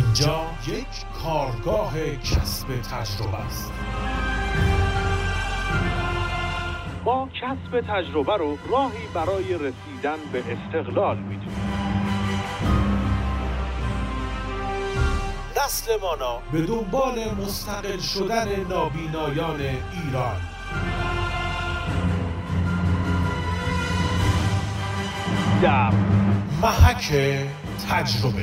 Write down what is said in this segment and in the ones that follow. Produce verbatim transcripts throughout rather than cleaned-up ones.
اینجا یک کارگاه کسب تجربه است. ما کسب تجربه رو راهی برای رسیدن به استقلال می‌دونیم. نسل مانا به دنبال مستقل شدن نابینایان ایران. در محک تجربه.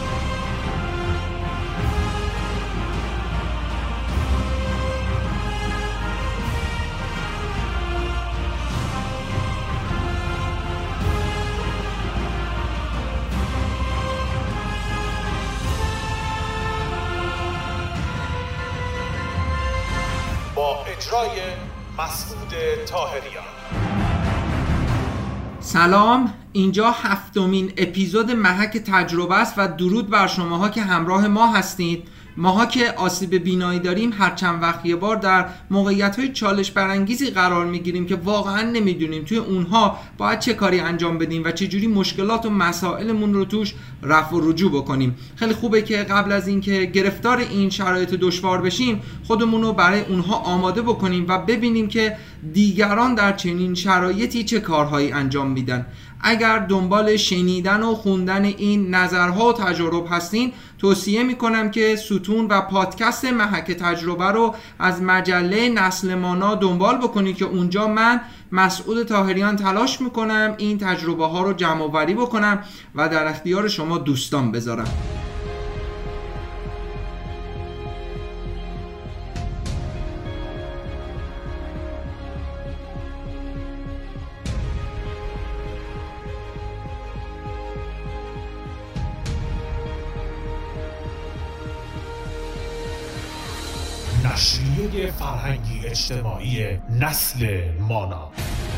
با اجرای مسعود طاهریان. سلام، اینجا هفتمین اپیزود محک تجربه است و درود بر شماها که همراه ما هستید. ماها که آسیب بینایی داریم هر چند وقت یه بار در موقعیت‌های چالش برانگیزی قرار میگیریم که واقعا نمیدونیم توی اونها باید چه کاری انجام بدیم و چه جوری مشکلات و مسائلمون رو توش رفع و رجوع بکنیم. خیلی خوبه که قبل از اینکه گرفتار این شرایط دشوار بشیم خودمون رو برای اونها آماده بکنیم و ببینیم که دیگران در چنین شرایطی چه کارهایی انجام میدن. اگر دنبال شنیدن و خوندن این نظرها و تجارب هستین توصیه میکنم که ستون و پادکست محک تجربه رو از مجله نسل مانا دنبال بکنید که اونجا من مسعود طاهریان تلاش میکنم این تجربه ها رو جمع آوری بکنم و در اختیار شما دوستان بذارم. نشریه فرهنگی اجتماعی نسل مانا.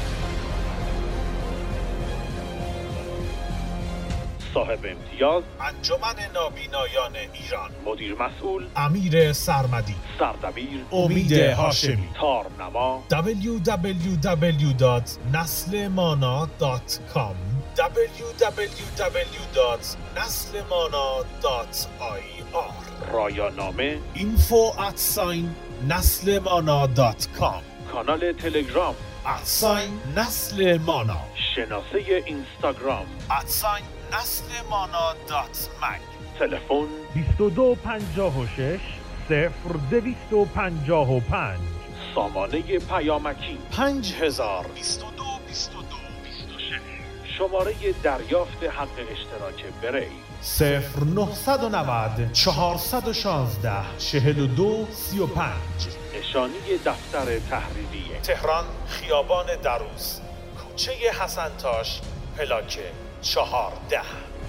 صاحب امتیاز انجمن نابینایان ایران. مدیر مسئول امیر سرمدی. سردبیر امید هاشمی. تارنما دبلیو دبلیو دبلیو دات نسل مانا دات کام دبلیو دبلیو دبلیو دات نسل مانا دات آی آر رایانامه اینفو ات ساین نسل مانا دات کام کانال تلگرام ات ساین نسل مانا شناسه اینستاگرام ات ساین نسل مانا دات مگ تلفن بیست و دو پنجاه و شش صفر دویست و پنجاه و پنج سامانه پیامکی پنج هزار بیست و دو بیست و دو بیست و شش شماره دریافت حق اشتراک بری صفر نهصد و نود چهارصد و شانزده چهل و دو سی و پنج نشانی دفتر تحریریه تهران خیابان دروس کوچه حسنتاش پلاک چهارده.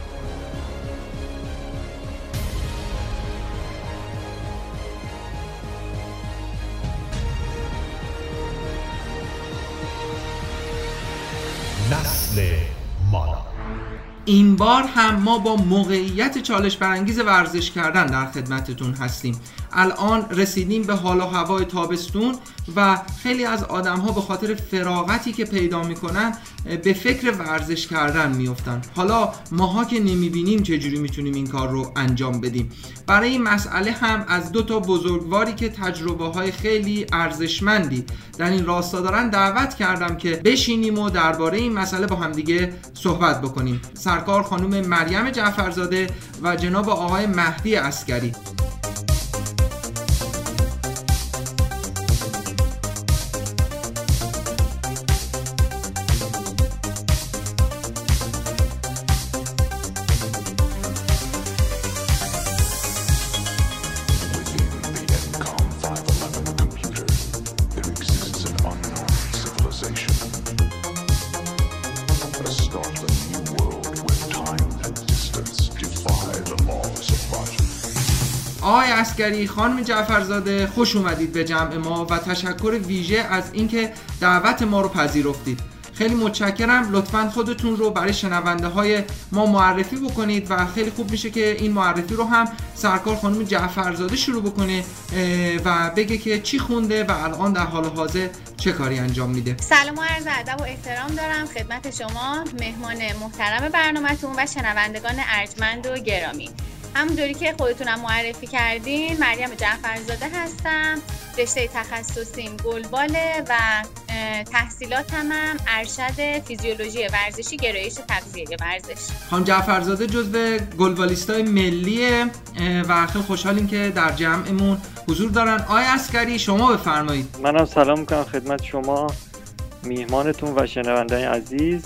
نسل مانا. این بار هم ما با موقعیت چالش برانگیز ورزش کردن در خدمتتون هستیم. الان رسیدیم به حال و هوای تابستون و خیلی از آدم ها به خاطر فراغتی که پیدا میکنن به فکر ورزش کردن میفتن. حالا ماها که نمیبینیم چجوری میتونیم این کار رو انجام بدیم. برای این مسئله هم از دو تا بزرگواری که تجربه های خیلی ارزشمندی در این راستا دارن دعوت کردم که بشینیم و درباره این مسئله با هم دیگه صحبت بکنیم. سرکار خانم مریم جعفرزاده و جناب آقای مهدی عسکری. آقای عسکری، خانم جعفرزاده، خوش اومدید به جمع ما و تشکر ویژه از اینکه دعوت ما رو پذیرفتید. خیلی متشکرم. لطفاً خودتون رو برای شنونده های ما معرفی بکنید و خیلی خوب میشه که این معرفی رو هم سرکار خانم جعفرزاده شروع بکنه و بگه که چی خونده و الان در حال حاضر چه کاری انجام میده. سلام و عرض ادب و احترام دارم خدمت شما مهمان محترم برنامه‌تون و شنوندگان ارجمند و گرامی. همونطوری که خودتونم معرفی کردین، مریم جعفرزاده هستم. رشته تخصصیم گلباله و تحصیلاتم هم ارشد فیزیولوژی ورزشی گرایش تغذیه ورزش. خانم جعفرزاده جزو گلبالیستای ملیه و خیلی خوشحالیم که در جمعمون حضور دارن. آقای عسکری شما بفرمایید. منم سلام میکنم خدمت شما میهمانتون و شنوندگان عزیز.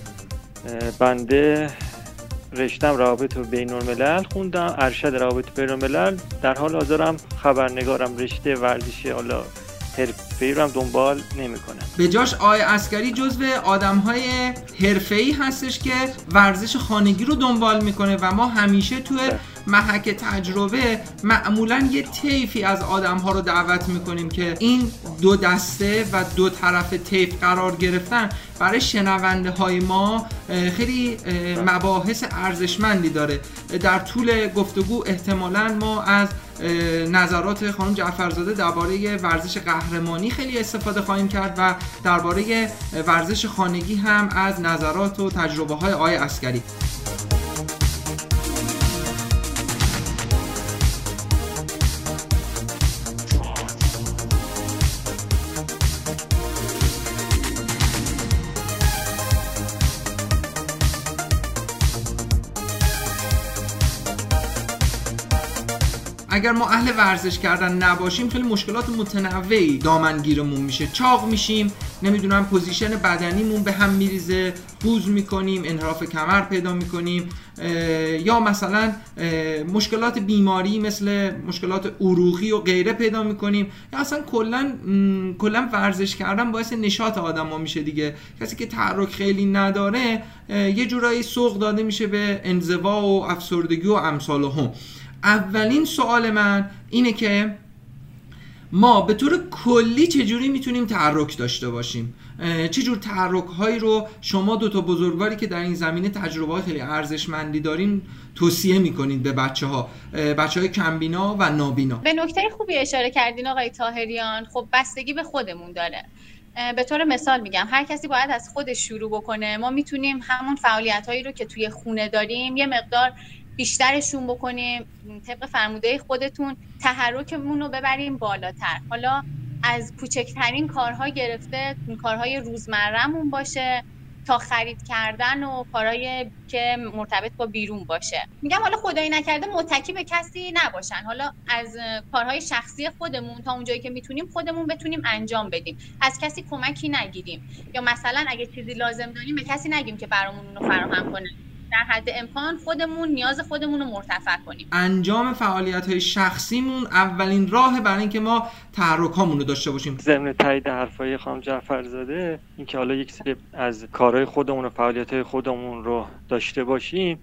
بنده رشتم روابط بین الملل خوندم، ارشد روابط بین الملل. در حال حاضرم خبرنگارم، رشته ورزشی حالا حرفه‌ای رو هم دنبال نمی‌کنم. به جاش آقای عسکری جزو آدم‌های حرفه‌ای هستش که ورزش خانگی رو دنبال میکنه و ما همیشه توی محک تجربه معمولاً یه طیفی از آدم‌ها رو دعوت میکنیم که این دو دسته و دو طرف طیف قرار گرفتن برای شنونده های ما خیلی مباحث ارزشمندی داره. در طول گفتگو احتمالاً ما از نظرات خانم جعفرزاده درباره ورزش قهرمانی خیلی استفاده خواهیم کرد و درباره ورزش خانگی هم از نظرات و تجربه های آقای عسکری. اگر ما اهل ورزش کردن نباشیم خیلی مشکلات متنوعی دامنگیرمون میشه، چاق میشیم، نمیدونم پوزیشن بدنیمون به هم میریزه، قوز میکنیم، انحراف کمر پیدا میکنیم، یا مثلا مشکلات بیماری مثل مشکلات عروقی و غیره پیدا میکنیم، یا اصلا کلا کلا ورزش کردن باعث نشاط آدما میشه دیگه. کسی که تحرک خیلی نداره یه جورایی سوق داده میشه به انزوا و افسردگی و امثال هم. اولین سوال من اینه که ما به طور کلی چجوری میتونیم تحرک داشته باشیم؟ چجور تحرک هایی رو شما دوتا بزرگواری که در این زمینه تجربه خیلی ارزشمندی دارین توصیه میکنید به بچه ها، بچه های کمبینا و نابینا؟ به نکته خوبی اشاره کردین آقای طاهریان. خب بستگی به خودمون داره. به طور مثال میگم هر کسی باید از خودش شروع بکنه. ما میتونیم همون فعالیت هایی رو که توی خونه داریم یه مقدار بیشترشون بکنیم، طبق فرموده خودتون تحرکمون رو ببریم بالاتر. حالا از کوچکترین کارها گرفته کارهای روزمره‌مون باشه تا خرید کردن و کارهای که مرتبط با بیرون باشه. میگم حالا خدایی نکرده متکی به کسی نباشن، حالا از کارهای شخصی خودمون تا اونجایی که میتونیم خودمون بتونیم انجام بدیم، از کسی کمکی نگیریم، یا مثلا اگه چیزی لازم داریم به کسی نگیم که برامون اونو فراهم کنه. در حد امکان خودمون نیاز خودمون رو مرتفع کنیم. انجام فعالیت‌های شخصیمون اولین راه برای اینکه ما تحرکامون رو داشته باشیم. ضمن تایید حرفای خانم جعفرزاده، اینکه حالا یک سری از کارهای خودمون و فعالیت‌های خودمون رو داشته باشیم،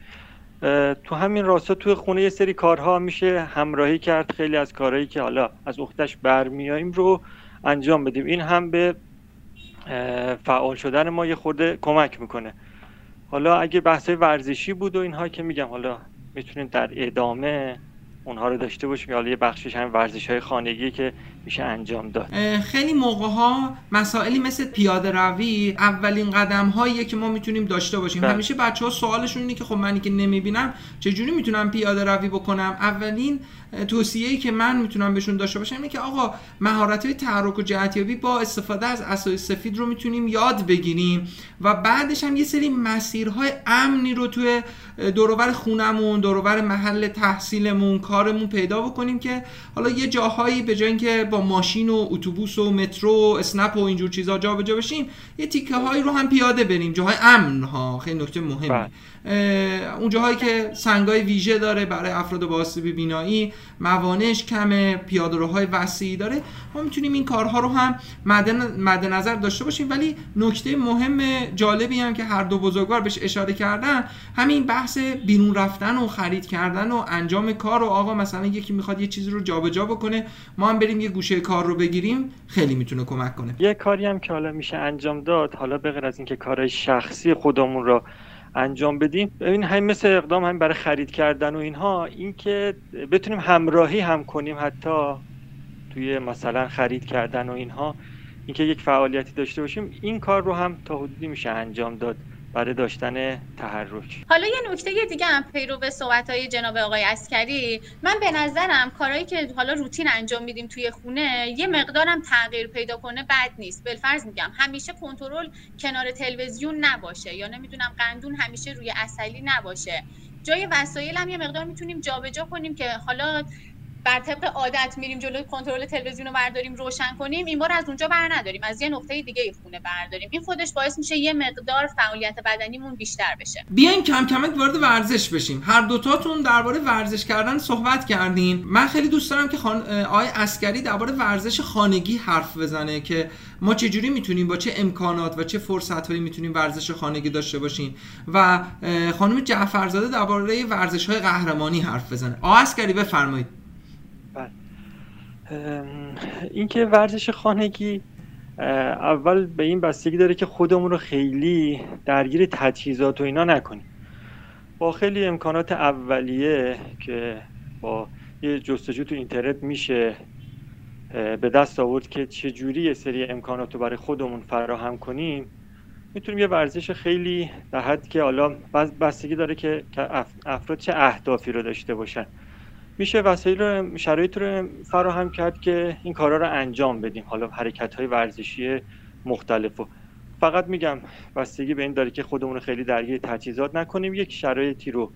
تو همین راستا تو خونه یه سری کارها میشه همراهی کرد، خیلی از کارهایی که حالا از عهده‌اش برمیاییم رو انجام بدیم. این هم به فعال شدن ما یه خورده کمک میکنه. حالا اگه بحثای ورزشی بود و اینها که میگم حالا میتونیم در ادامه اونها رو داشته باشیم، حالا یه بخشش هم ورزش‌های خانگی که میشه انجام داد. خیلی موقع‌ها مسائلی مثل پیاده روی اولین قدم‌هاییه که ما میتونیم داشته باشیم. بله. همیشه بچه‌ها سوالشون اینه که خب منی که نمیبینم چجوری میتونم پیاده روی بکنم؟ اولین توصیه‌ای که من میتونم بهشون داشته باشم اینه که آقا مهارت‌های تحرک و جهتیابی با استفاده از عصای سفید رو میتونیم یاد بگیریم و بعدش هم یه سری مسیرهای امنی رو توی دور و بر خونمون، دور و بر محل تحصیلمون، کارمون پیدا بکنیم که حالا یه جاهایی به جای اینکه با ماشین و اتوبوس و مترو و اسنپ و اینجور چیزا جابجا بشیم، یه تیکه هایی رو هم پیاده بریم، جاهای امن ها. خیلی نکته مهمه. اون جاهایی که سنگای ویژه داره برای افراد با آسیب بینایی، موانعش کمه، پیاده‌روهای وسیعی داره، ما میتونیم این کارها رو هم مد نظر داشته باشیم. ولی نکته مهم جالبی هم که هر دو بزرگوار بهش اشاره کردن، همین بحث بیرون رفتن و خرید کردن و انجام کار. و آقا مثلا یکی میخواد یه چیزی رو جابجا بکنه، ما هم بریم یه گوشه کار رو بگیریم، خیلی میتونه کمک کنه. یه کاری هم که حالا میشه انجام داد، حالا به غیر از اینکه کارهای شخصی خودمون رو انجام بدیم، ببین همین مثل اقدام همین برای خرید کردن و اینها، این که بتونیم همراهی هم کنیم حتی توی مثلا خرید کردن و اینها، اینکه یک فعالیتی داشته باشیم، این کار رو هم تا حدودی میشه انجام داد. برای داشتن تحرک. حالا یه نکته دیگه هم پیرو به صحبت‌های جناب آقای عسکری، من به نظرم کارهایی که حالا روتین انجام میدیم توی خونه یه مقدارم تغییر پیدا کنه بد نیست. بالفرض میگم همیشه کنترل کنار تلویزیون نباشه، یا نمیدونم قندون همیشه روی عسلی نباشه، جای وسایل هم یه مقدار میتونیم جابجا کنیم که حالا بر طبق عادت میریم جلوی کنترل تلویزیون رو برداریم روشن کنیم، این بار از اونجا بر نداریم، از یه نقطه دیگه ای خونه برداریم. این خودش باعث میشه یه مقدار فعالیت بدنیمون بیشتر بشه. بیاین کم کم وارد ورزش بشیم. هر دوتاتون درباره ورزش کردن صحبت کردین. من خیلی دوست دارم که خان... آقای عسکری درباره ورزش خانگی حرف بزنه که ما چجوری میتونیم با چه امکانات و چه فرصت‌هایی میتونیم ورزش خانگی داشته باشیم و خانم جعفرزاده درباره ورزش‌های قهرمانی حرف بزنه. آقای عسکری بفرمایید. این که ورزش خانگی اول به این بستگی داره که خودمون رو خیلی درگیر تجهیزات و اینا نکنیم. با خیلی امکانات اولیه که با یه جستجو تو اینترنت میشه به دست آورد که چجوری یه سری امکانات رو برای خودمون فراهم کنیم، میتونیم یه ورزش خیلی در حد که حالا بستگی داره که افراد چه اهدافی رو داشته باشن، میشه وسایل رو شرایط رو فراهم کرد که این کارا رو انجام بدیم. حالا حرکت‌های ورزشی مختلفو فقط میگم بستگی به این داره که خودمون رو خیلی درگیر تجهیزات نکنیم، یک شرایطی رو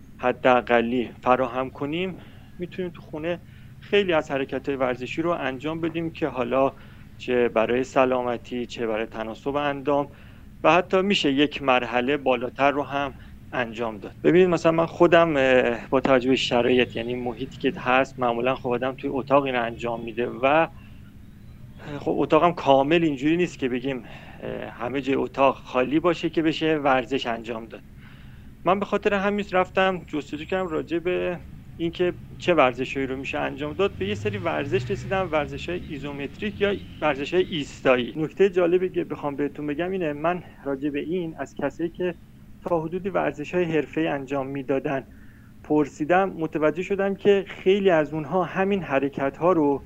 حداقلی فراهم کنیم، میتونیم تو خونه خیلی از حرکت‌های ورزشی رو انجام بدیم که حالا چه برای سلامتی چه برای تناسب اندام و حتی میشه یک مرحله بالاتر رو هم انجام داد. ببینید مثلا من خودم با توجه به شرایط، یعنی محیطی که هست، معمولا خب آدم توی اتاقی رو انجام میده و خب اتاقم کامل اینجوری نیست که بگیم همه جای اتاق خالی باشه که بشه ورزش انجام داد. من به خاطر همین رفتم جستجو کردم راجع به اینکه چه ورزشایی رو میشه انجام داد. به یه سری ورزش رسیدم، ورزش‌های ایزومتریک یا ورزش‌های ایستایی. نکته جالبی که بخوام بهتون بگم اینه، من راجع به این از کسایی که تا حدودی ورزش‌های حرفه‌ای انجام میدادن پرسیدم، متوجه شدم که خیلی از اونها همین حرکت‌ها رو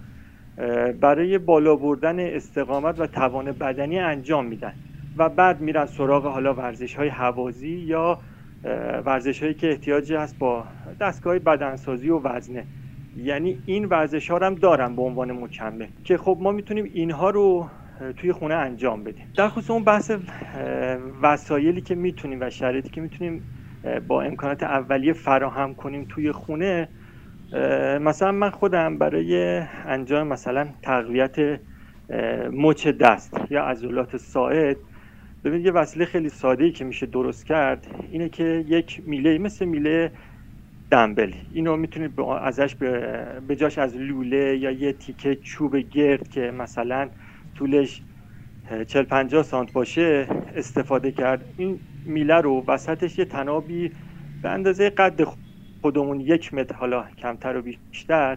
برای بالا بردن استقامت و توان بدنی انجام میدن و بعد میرن سراغ حالا ورزش‌های هوازی یا ورزش‌هایی که احتیاجی هست با دستگاه بدنسازی و وزنه. یعنی این ورزش‌ها رو هم دارن به عنوان مکمل که خب ما میتونیم اینها رو توی خونه انجام بدیم. در خصوص اون بحث وسایلی که میتونیم و شرایطی که میتونیم با امکانات اولیه فراهم کنیم توی خونه، مثلا من خودم برای انجام مثلا تقویت مچ دست یا عضلات ساعد، ببینید یه وسیله خیلی ساده‌ای که میشه درست کرد اینه که یک میله مثل میله دمبل، اینو میتونید ازش به جاش از لوله یا یه تیکه چوب گرد که مثلا طولش چهل پنجاه سانت باشه استفاده کرد. این میله رو وسطش یه تنابی به اندازه قد خودمون یک متر حالا کمتر و بیشتر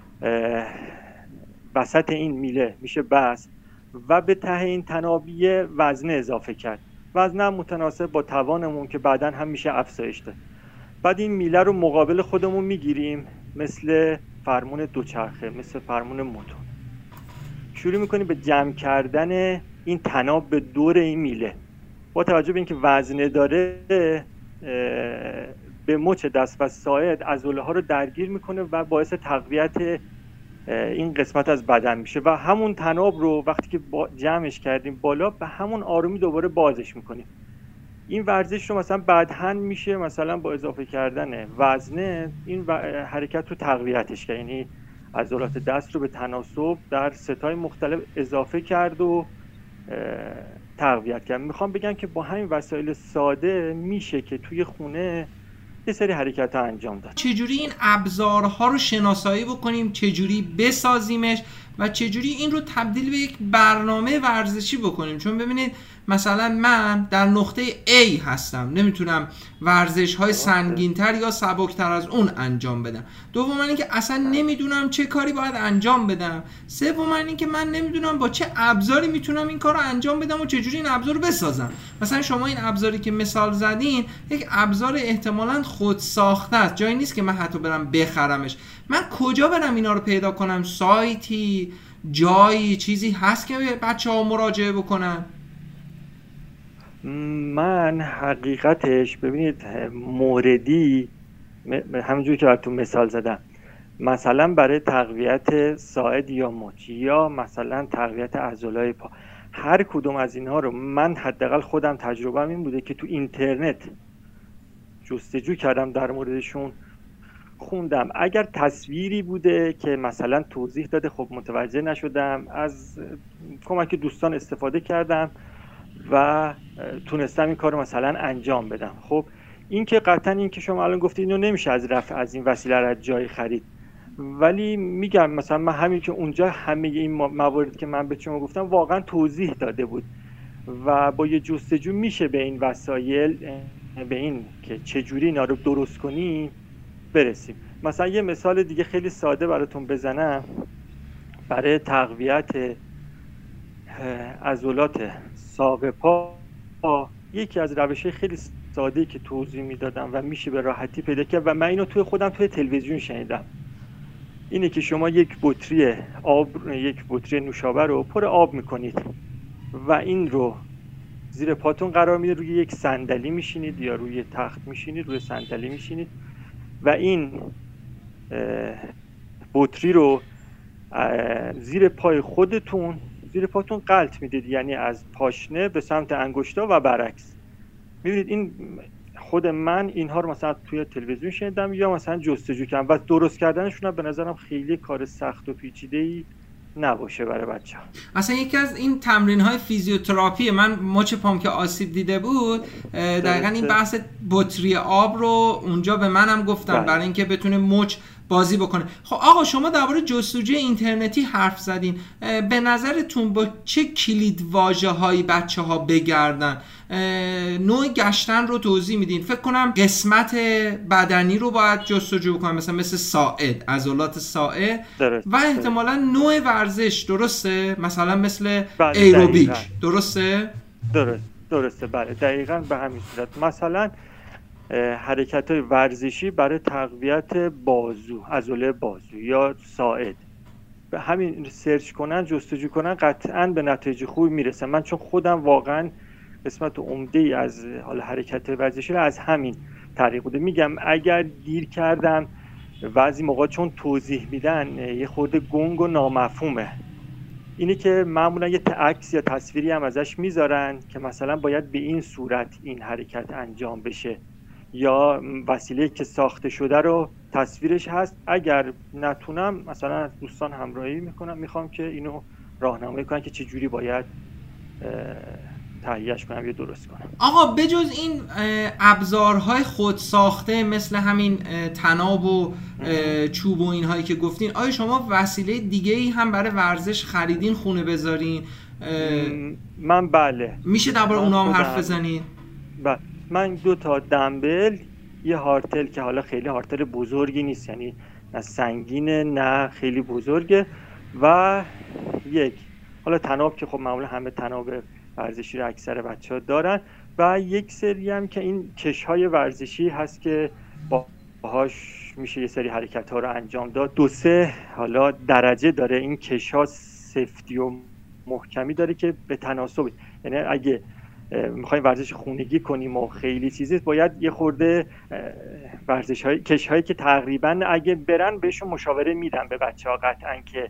وسط این میله میشه بست و به ته این تنابی وزنه اضافه کرد. وزنه متناسب با توانمون که بعداً هم میشه افزایش داد. بعد این میله رو مقابل خودمون میگیریم مثل فرمون دوچرخه، مثل فرمون موتور، شروع میکنیم به جمع کردن این تناب به دور این میله. با توجه به اینکه وزنه داره به مچ دست و ساعد عضله ها رو درگیر میکنه و باعث تقویت این قسمت از بدن میشه و همون تناب رو وقتی که جمعش کردیم بالا به همون آرومی دوباره بازش میکنیم. این ورزش رو مثلا بعداً میشه مثلا با اضافه کردن وزنه این حرکت رو تقویتش کرد، یعنی عضلات دست رو به تناسب در ستای مختلف اضافه کرد و تقویت کرد. میخوام بگم که با همین وسایل ساده میشه که توی خونه یه سری حرکت ها انجام داد. چجوری این ابزارها رو شناسایی بکنیم، چجوری بسازیمش و چجوری این رو تبدیل به یک برنامه ورزشی بکنیم؟ چون ببینید مثلا من در نقطه A هستم، نمیتونم ورزش های سنگین‌تر یا سبکتر از اون انجام بدم. دوم اینکه اصلا نمیدونم چه کاری باید انجام بدم. سوم اینکه من نمیدونم با چه ابزاری میتونم این کار رو انجام بدم و چجوری این ابزار رو بسازم. مثلا شما این ابزاری که مثال زدین یک ابزار احتمالاً خود ساخته است، جایی نیست که من حتی برم بخرمش. من کجا برم اینا رو پیدا کنم؟ سایتی، جایی، چیزی هست که بچه‌ها مراجعه بکنن؟ من حقیقتش ببینید موردی همونجوری که براتون مثال زدم، مثلا برای تقویت ساعد یا مچ یا مثلا تقویت عضلای پا، هر کدوم از اینها رو من حداقل خودم تجربه‌ام این بوده که تو اینترنت جستجو کردم، در موردشون خوندم. اگر تصویری بوده که مثلا توضیح داده خب متوجه نشدم، از کمک دوستان استفاده کردم و تونستم این کارو مثلا انجام بدم. خب این که قطعا این که شما الان گفتید اینو نمیشه از رفع از این وسیله رو از جای خرید، ولی میگم مثلا من همین که اونجا همه این مواردی که من به شما گفتم واقعا توضیح داده بود و با یه جستجو میشه به این وسایل، به این که چجوری اینا رو درست کنیم برسیم. مثلا یه مثال دیگه خیلی ساده براتون بزنم، برای تقویت عضلات ساق پا یکی از روش‌های خیلی ساده‌ای که توضیح میدادم و میشه به راحتی پیدا کرد و من اینو توی خودم توی تلویزیون شنیدم، اینه که شما یک بطری آب، یک بطری نوشابه رو پر آب میکنید و این رو زیر پاتون قرار میده، روی یک صندلی میشینید یا روی تخت میشینید، روی صندلی میشینید و این بطری رو زیر پای خودتون، زیر پاتون غلط میدید، یعنی از پاشنه به سمت انگشتا و برعکس. میبینید این خود من اینها رو مثلا توی تلویزیون شنیدم یا مثلا جستجو کردم و درست کردنشون به نظرم خیلی کار سخت و پیچیده‌ای نباشه برای بچه‌ها. مثلا یکی از این تمرین‌های فیزیوتراپی، من مچ پام که آسیب دیده بود دقیقاً این بحث بطری آب رو اونجا به منم گفتن برای اینکه بتونه مچ بازی بکنه. خب آقا شما درباره جستجوی اینترنتی حرف زدین، به نظرتون با چه کلید واژه‌هایی بچه‌ها بگردن؟ نوع گشتن رو توضیح میدین. فکر کنم قسمت بدنی رو باید جستجو بکنم، مثلا مثل ساعد، عضلات ساعد و احتمالاً نوع ورزش، درسته؟ مثلا مثل ایروبیک، درسته؟ درست درسته بله دقیقاً به همین صورت. مثلا حرکت‌های ورزشی برای تقویت بازو، عضله بازو یا ساعد، به همین سرچ کنن، جستجو کنن، قطعاً به نتایج خوبی میرسن. من چون خودم واقعاً قسمت عمده‌ای از حال حرکت ورزشی رو از همین طریق بوده. میگم اگر گیر کردم بعضی موقع چون توضیح میدن یه خورده گنگ و نامفهومه، اینی که معمولا یه عکس یا تصویری هم ازش میذارن که مثلا باید به این صورت این حرکت انجام بشه، یا وسیله که ساخته شده رو تصویرش هست. اگر نتونم مثلا از دوستان همراهی میکنم، میخوام که اینو راهنمایی کنن که چه جوری باید تهیهش کنم یا درست کنم. آقا بجز این ابزارهای خود ساخته مثل همین تناب و چوب و اینهایی که گفتین، آیا شما وسیله دیگه ای هم برای ورزش خریدین خونه بذارین؟ من بله. میشه درباره اونها هم حرف بزنین؟ بله. من دو تا دمبل، یه هارتل که حالا خیلی هارتل بزرگی نیست، یعنی نه سنگینه نه خیلی بزرگه، و یک حالا تناب که خب معمولا همه تناب ورزشی رو اکثر بچه‌ها دارن، و یک سری هم که این کش‌های ورزشی هست که باهاش میشه یه سری حرکت‌ها رو انجام داد. دو سه حالا درجه داره این کش‌ها، سفتی و محکمی داره که به تناسب، یعنی اگه میخوایم ورزش خونگی کنیم و خیلی چیزی، باید یه خورده ورزش‌های کش‌هایی که تقریباً اگه برن بهشون مشاوره میدن به بچه‌ها قطعاً که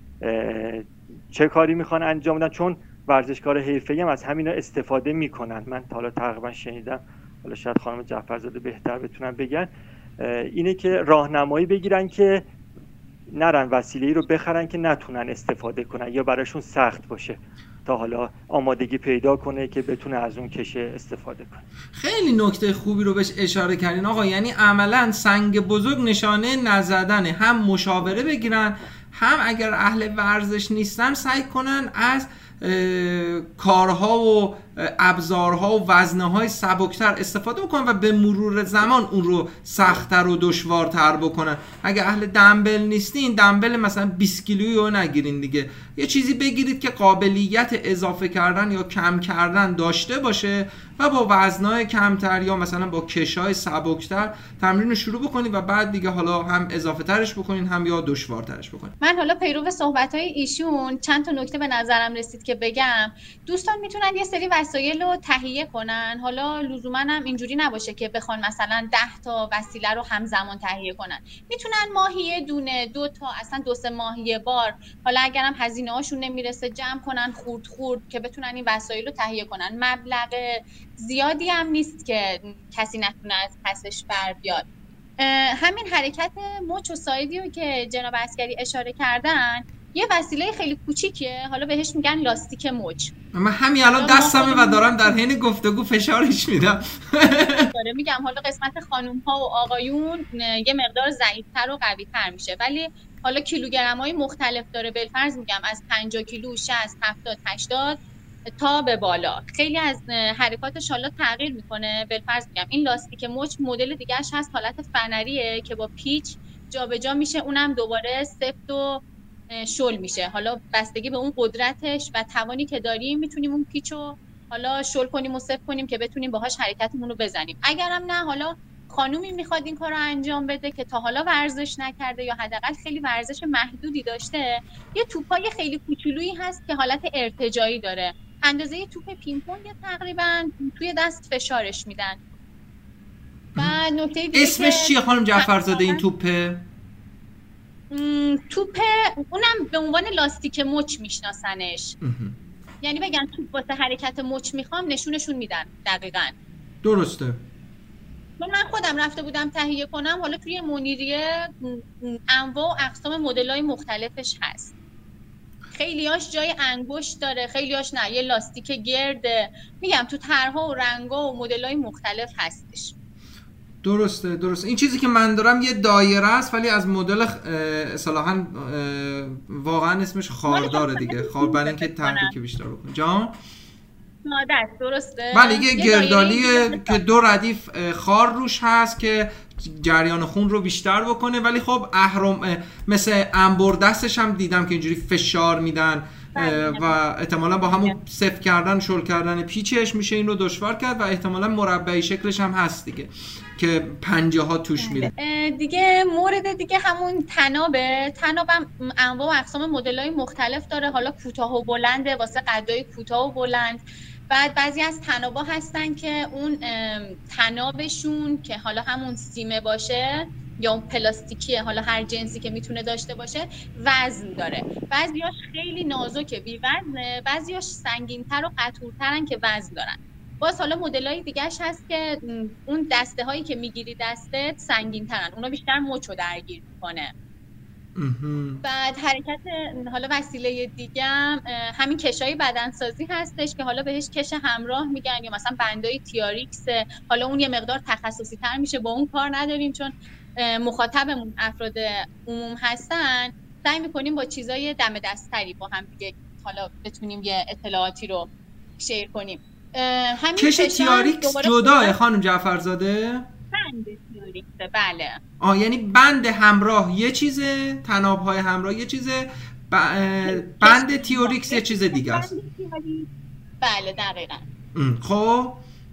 چه کاری میخوان انجام بدن، چون ورزشکار حرفه‌ای هم از همینا استفاده میکنن. من تا حالا تقریبا شنیدم، حالا شاید خانم جعفرزاده بهتر بتونن بگن، اینه که راهنمایی بگیرن که نرن وسیله‌ای رو بخرن که نتونن استفاده کنن یا براشون سخت باشه، تا حالا آمادگی پیدا کنه که بتونه از اون کشه استفاده کنه. خیلی نکته خوبی رو بهش اشاره کردین آقا، یعنی عملاً سنگ بزرگ نشانه نزدنه، هم مشاوره بگیرن، هم اگر اهل ورزش نیستن سعی کنن از کارها و ابزارها و وزنه‌های سبکتر استفاده بکنن و به مرور زمان اون رو سخت‌تر و دشوارتر بکنن. اگه اهل دمبل نیستین، دمبل مثلا بیست کیلویی رو نگیرین دیگه، یه چیزی بگیرید که قابلیت اضافه کردن یا کم کردن داشته باشه و با وزنای کمتر یا مثلا با کشای سبکتر تمرین رو شروع بکنید و بعد دیگه حالا هم اضافه ترش بکنین هم یا دشوارترش بکنین. من حالا پیرو صحبت‌های ایشون چند تا نکته به نظرم رسید که بگم. دوستان میتونن یه سری وسایل رو تهیه کنن، حالا لزوما هم اینجوری نباشه که بخوان مثلا ده تا وسیله رو همزمان تهیه کنن. میتونن ماهی یه دونه، دو تا، اصلا دو سه ماه یه بار، حالا اگرم هزینه هاشون نمیرسه جمع کنن خورد خورد که بتونن این وسایل رو تهیه کنن. مبلغ زیادی هم نیست که کسی نتونه از پسش بر بیاد. همین حرکت مچ و سایدی رو که جناب عسکری اشاره کردن یه وسیله خیلی کوچیکه، حالا بهش میگن لاستیک مچ. من همین الان دستمه و دارم در حین گفتگو فشارش میدم. داره میگم حالا قسمت خانوم ها و آقایون یه مقدار ضعیف‌تر و قوی‌تر میشه، ولی حالا کیلوگرم‌های مختلف داره. بالفرض میگم از پنجاه کیلو، شصت، هفتاد، هشتاد تا به بالا. خیلی از حرکاتش حالا تغییر میکنه. بالفرض میگم این لاستیک مچ مدل دیگه‌اش هست حالت فنریه که با پیچ جابجا میشه، اونم دوباره سفت و شل میشه. حالا بستگی به اون قدرتش و توانی که داریم میتونیم اون پیچو حالا شل کنیم و سفت کنیم که بتونیم باهاش حرکتمون رو بزنیم. اگرم نه حالا خانومی میخواد این کار رو انجام بده که تا حالا ورزش نکرده یا حداقل خیلی ورزش محدودی داشته، یه توپای خیلی کوچولویی هست که حالت ارتجاعی داره، اندازه توپ پینگ پونگ تقریبا، توی دست فشارش میدن. و نکته دیگه اسمش چیه خانم جعفرزاده این توپه؟ توپ اونم به عنوان لاستیک مچ میشناسنش. یعنی بگن توپ واسه حرکت مچ میخوام نشونشون میدن. دقیقاً درسته. من خودم رفته بودم تهیه کنم، حالا توی منیریه انواع و اقسام مدل‌های مختلفش هست. خیلیاش جای انگشت داره، خیلیاش نه، یه لاستیک گرده. میگم تو طرح‌ها و رنگ‌ها و مدل‌های مختلف هستش. درسته درسته. این چیزی که من دارم یه دایره است ولی از مدل اصطلاحاً واقعا اسمش خارداره دیگه. خار برای اینکه تحریک بیشتر بکنه. جان مادر درسته. بله یه گردالیه که دو ردیف خار روش هست که جریان خون رو بیشتر بکنه، ولی خب اهرم مثل انبر دستش هم دیدم که اینجوری فشار میدن و احتمالا با همون سفت کردن شل کردن پیچش میشه این رو دشوار کرد و احتمالا مربعی شکلش هم هست دیگه که پنجه ها توش میره. دیگه مورد دیگه همون تنابه. تنابم انواع و اقسام مدل‌های مختلف داره، حالا کوتاه و بلنده واسه قدای کوتاه و بلند. بعد بعضی از تنابا هستن که اون تنابشون که حالا همون سیمه باشه یا اون پلاستیکیه، حالا هر جنسی که میتونه داشته باشه، وزن داره. بعضیاش خیلی نازکه بی وزنه، بعضیاش سنگین‌تر و قطورترن که وزن دارن. باز حالا مدل‌های دیگه‌اش هست که اون دسته هایی که میگیری دستت سنگین‌ترن، اونا بیشتر مچو درگیر میکنه. بعد حرکت حالا وسیله دیگه همین کشای بدنسازی هستش که حالا بهش کش همراه میگن یا مثلا بندای تیاریکس. حالا اون یه مقدار تخصصی تر میشه، با اون کار نداریم چون مخاطبمون افراد عموم هستن. سعی میکنیم با چیزای دم دستری با هم دیگه حالا بتونیم یه اطلاعاتی رو شیر کنیم. همین کش تیاریکس جداه خانم جعفرزاده؟ بند تیاریکسه بله. آه یعنی بند همراه یه چیزه، تناب‌های همراه یه چیزه، بند تیاریکس یه چیز دیگه است. بله دقیقاً. خب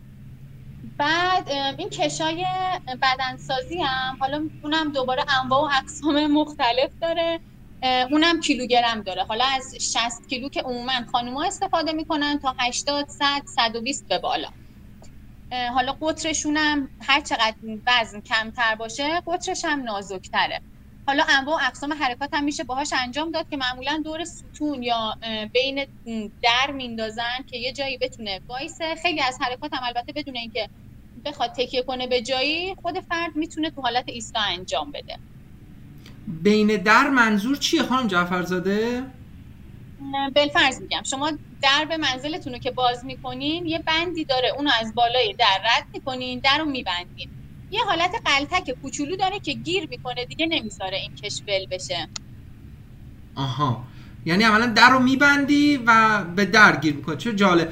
بعد این کشای بدنسازی هم حالا اونم دوباره انواع و اقسام مختلف داره، اونم کیلوگرم داره. حالا از شصت کیلو که عموما خانوما استفاده میکنن تا هشتاد، صد، صد و بیست به بالا. حالا قطرشون هم هر چقدر وزن کمتر باشه قطرش هم نازکتره. حالا انواع و اقسام حرکات هم میشه باهاش انجام داد که معمولا دور ستون یا بین در میندازن که یه جایی بتونه وایسه. خیلی از حرکات هم البته بدون اینکه بخواد تکیه کنه به جایی، خود فرد میتونه تو حالت ایستا انجام بده. بین در منظور چیه خانم جعفرزاده؟ بالفرض میگم شما درب منزلتون رو که باز میکنین یه بندی داره، اونو از بالای در رد میکنین، در رو میبندین. یه حالت قلتک کوچولو داره که گیر میکنه دیگه، نمیذاره این کش ول بشه. آها یعنی عملا در رو میبندی و به در گیر میکنه. چه جالب.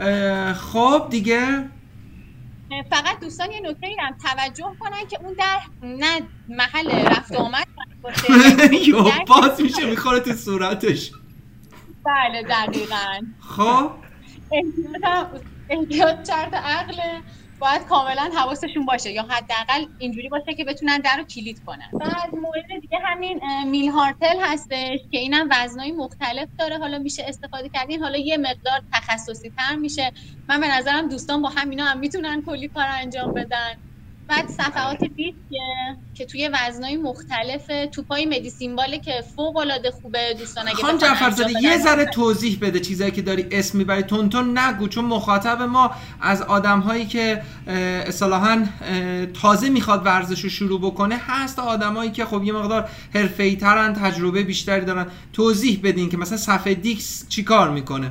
خب دیگه فقط دوستان یه نکته ای هم توجه کنن که اون در نه محل رفت آمد باشه یا باز میشه میخوره تو صورتش. بله دقیقاً. خب احتیاط شرط عقله، باید کاملا حواسشون باشه یا حداقل اینجوری باشه که بتونن در رو کلید کنن. بعد مورد دیگه همین میل هارتل هستش که اینم وزنای مختلف داره، حالا میشه استفاده کردین، حالا یه مقدار تخصصی تر میشه. من به نظرم دوستان با همینا هم میتونن کلی کار انجام بدن. بعد صفحات دیسک که توی وزنای مختلف، توپای مدیسین باله که فوق العاده خوبه دوستان. اگه خانم جعفرزاده یه ذره توضیح بده چیزایی که داری اسم میبری، تون تون نگو، چون مخاطب ما از آدم‌هایی که اصطلاحاً تازه میخواد ورزش رو شروع بکنه هست، آدمایی که خب یه مقدار حرفه‌ای‌ترن، تجربه بیشتری دارن. توضیح بدین که مثلا صفحه دیسک چیکار میکنه.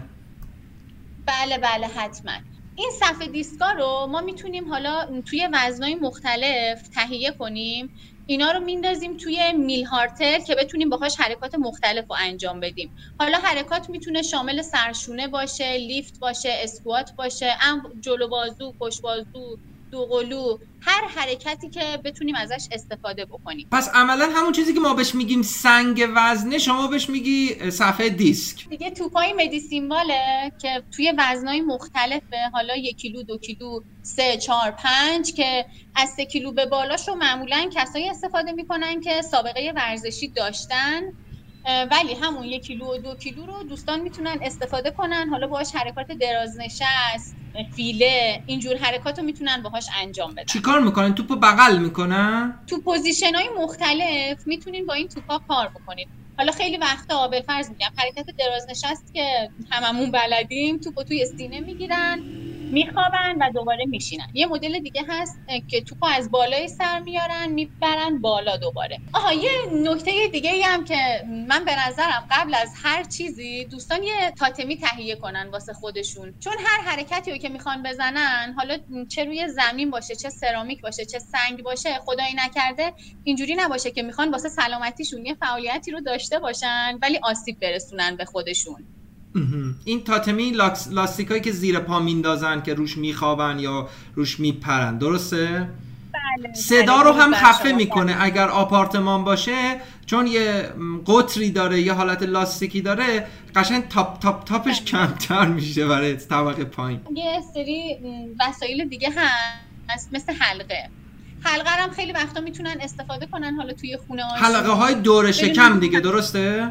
بله بله حتما. این صفحه دیسکا رو ما میتونیم حالا توی وزنای مختلف تهیه کنیم، اینا رو میندازیم توی میل هارتل که بتونیم باهاش حرکات مختلف رو انجام بدیم. حالا حرکات میتونه شامل سرشونه باشه، لیفت باشه، اسکوات باشه، جلو بازو، پشت بازو، دوقلو، هر حرکتی که بتونیم ازش استفاده بکنیم. پس عملا همون چیزی که ما بهش میگیم سنگ وزنه، شما بهش میگی صفحه دیسک. دیگه توپای مدیسین باله که توی وزنای مختلفه، حالا یک کیلو، دو کیلو، سه، چهار، پنج، که از سه کیلو به بالاش رو معمولا کسایی استفاده میکنن که سابقه ورزشی داشتن، ولی همون یک کیلو و دو کیلو رو دوستان میتونن استفاده کنن، حالا باهاش حرکات درازنشست، فیله، اینجور حرکات رو میتونن باهاش انجام بدن. چی کار میکنن؟ توپو بغل میکنن؟ تو پوزیشن های مختلف میتونین با این توپا کار بکنید. حالا خیلی وقتا به فرض میگم حرکت درازنشست که هممون بلدیم، توپو توی سینه میگیرن، میخوابن و دوباره میشینن. یه مدل دیگه هست که توپو از بالای سر میارن میبرن بالا دوباره. آها یه نکته دیگه هم که من به نظرم قبل از هر چیزی دوستان یه تاتمی تهیه کنن واسه خودشون، چون هر حرکتی رو که میخوان بزنن، حالا چه روی زمین باشه، چه سرامیک باشه، چه سنگ باشه، خدایی نکرده اینجوری نباشه که میخوان واسه سلامتیشون یه فعالیتی رو داشته باشن ولی آسیب برسونن به خودشون. این تاتمی لاستیکایی که زیر پا میندازن که روش میخوابن یا روش میپرن، درسته؟ بله. صدا رو هم خفه میکنه اگر آپارتمان باشه، چون یه قطری داره، یه حالت لاستیکی داره، قشنگ تاپ تاپ تاپش بله. کمتر میشه برای طبقه پایین. یه سری وسایل دیگه هست مثل حلقه. حلقه هم خیلی وقتا میتونن استفاده کنن، حالا توی خونه هاشون. حلقه های دور شکم دیگه، درسته؟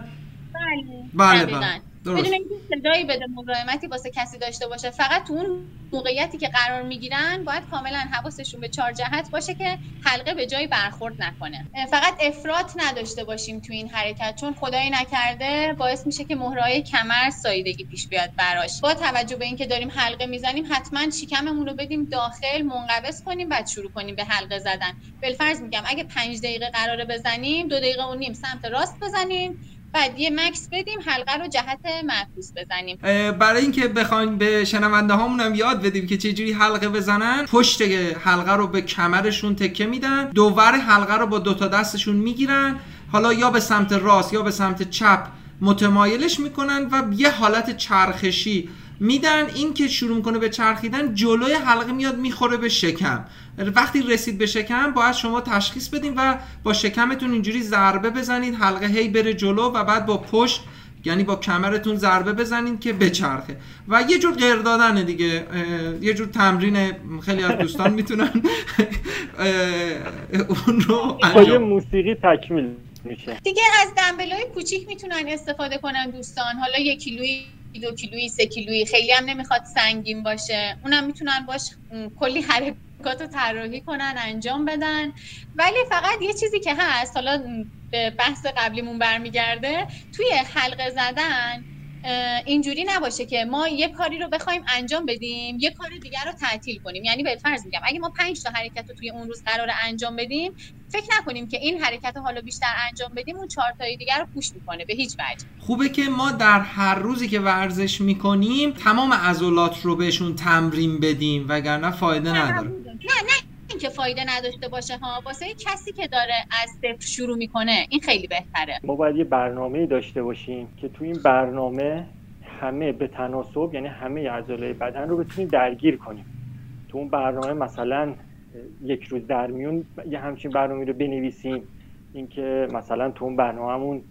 بله بله بله. بدون اینکه صدایی بده، مزاحمتی واسه کسی داشته باشه، فقط تو اون موقعیتی که قرار میگیرن باید کاملا حواسشون به چهار جهت باشه که حلقه به جایی برخورد نکنه. فقط افراط نداشته باشیم تو این حرکت، چون خدایی نکرده باعث میشه که مهرهای کمر ساییدگی پیش بیاد براش. با توجه به اینکه داریم حلقه میزنیم حتما شکممون رو بدیم داخل، منقبض کنیم، بعد شروع کنیم به حلقه زدن. بالفرض میگم اگه پنج دقیقه قراره بزنیم، دو دقیقه و نیم سمت راست بزنیم، بعد یه مکس بدیم، حلقه رو جهت معکوس بزنیم. برای اینکه بخوایم به شنونده هامون هم یاد بدیم که چجوری حلقه بزنن، پشت حلقه رو به کمرشون تکه میدن، دوور حلقه رو با دوتا دستشون میگیرن، حالا یا به سمت راست یا به سمت چپ متمایلش میکنن و یه حالت چرخشی میدن. این که شروع میکنه به چرخیدن، جلوی حلقه میاد میخوره به شکم. وقتی رسید به شکم باید شما تشخیص بدین و با شکمتون اینجوری ضربه بزنید، حلقه هی بره جلو و بعد با پشت یعنی با کمرتون ضربه بزنید که بچرخه. و یه جور غیر دادن دیگه، یه جور تمرین خیلی از دوستان میتونن اون رو انجام. موسیقی تکمیل میشه دیگه. از دمبل‌های کوچیک میتونن استفاده کنن دوستان، حالا یک کیلویی، دو کیلویی، سه کیلویی، خیلی هم نمیخواد سنگین باشه، اونم میتونن باش کلی حرکات رو طراحی کنن، انجام بدن. ولی فقط یه چیزی که هست، حالا به بحث قبلیمون برمیگرده، توی حلقه زدن اینجوری نباشه که ما یه کاری رو بخوایم انجام بدیم یه کار دیگر رو تعطیل کنیم. یعنی به فرض میگم اگه ما پنج تا حرکت رو توی اون روز قراره انجام بدیم، فکر نکنیم که این حرکت رو حالا بیشتر انجام بدیم اون چهار تای دیگر رو پوش میکنه، به هیچ وجه. خوبه که ما در هر روزی که ورزش میکنیم تمام عضلات رو بهشون تمرین بدیم، وگرنه فایده نداره. نه نه که فایده نداشته باشه ها، واسه کسی که داره از صفر شروع میکنه این خیلی بهتره. ما باید یه برنامه‌ای داشته باشیم که تو این برنامه همه به تناسب، یعنی همه عضلات بدن رو بتونیم درگیر کنیم. تو اون برنامه مثلا یک روز در میون یه همچین برنامه‌ای رو بنویسیم، اینکه مثلا تو اون برنامه‌مون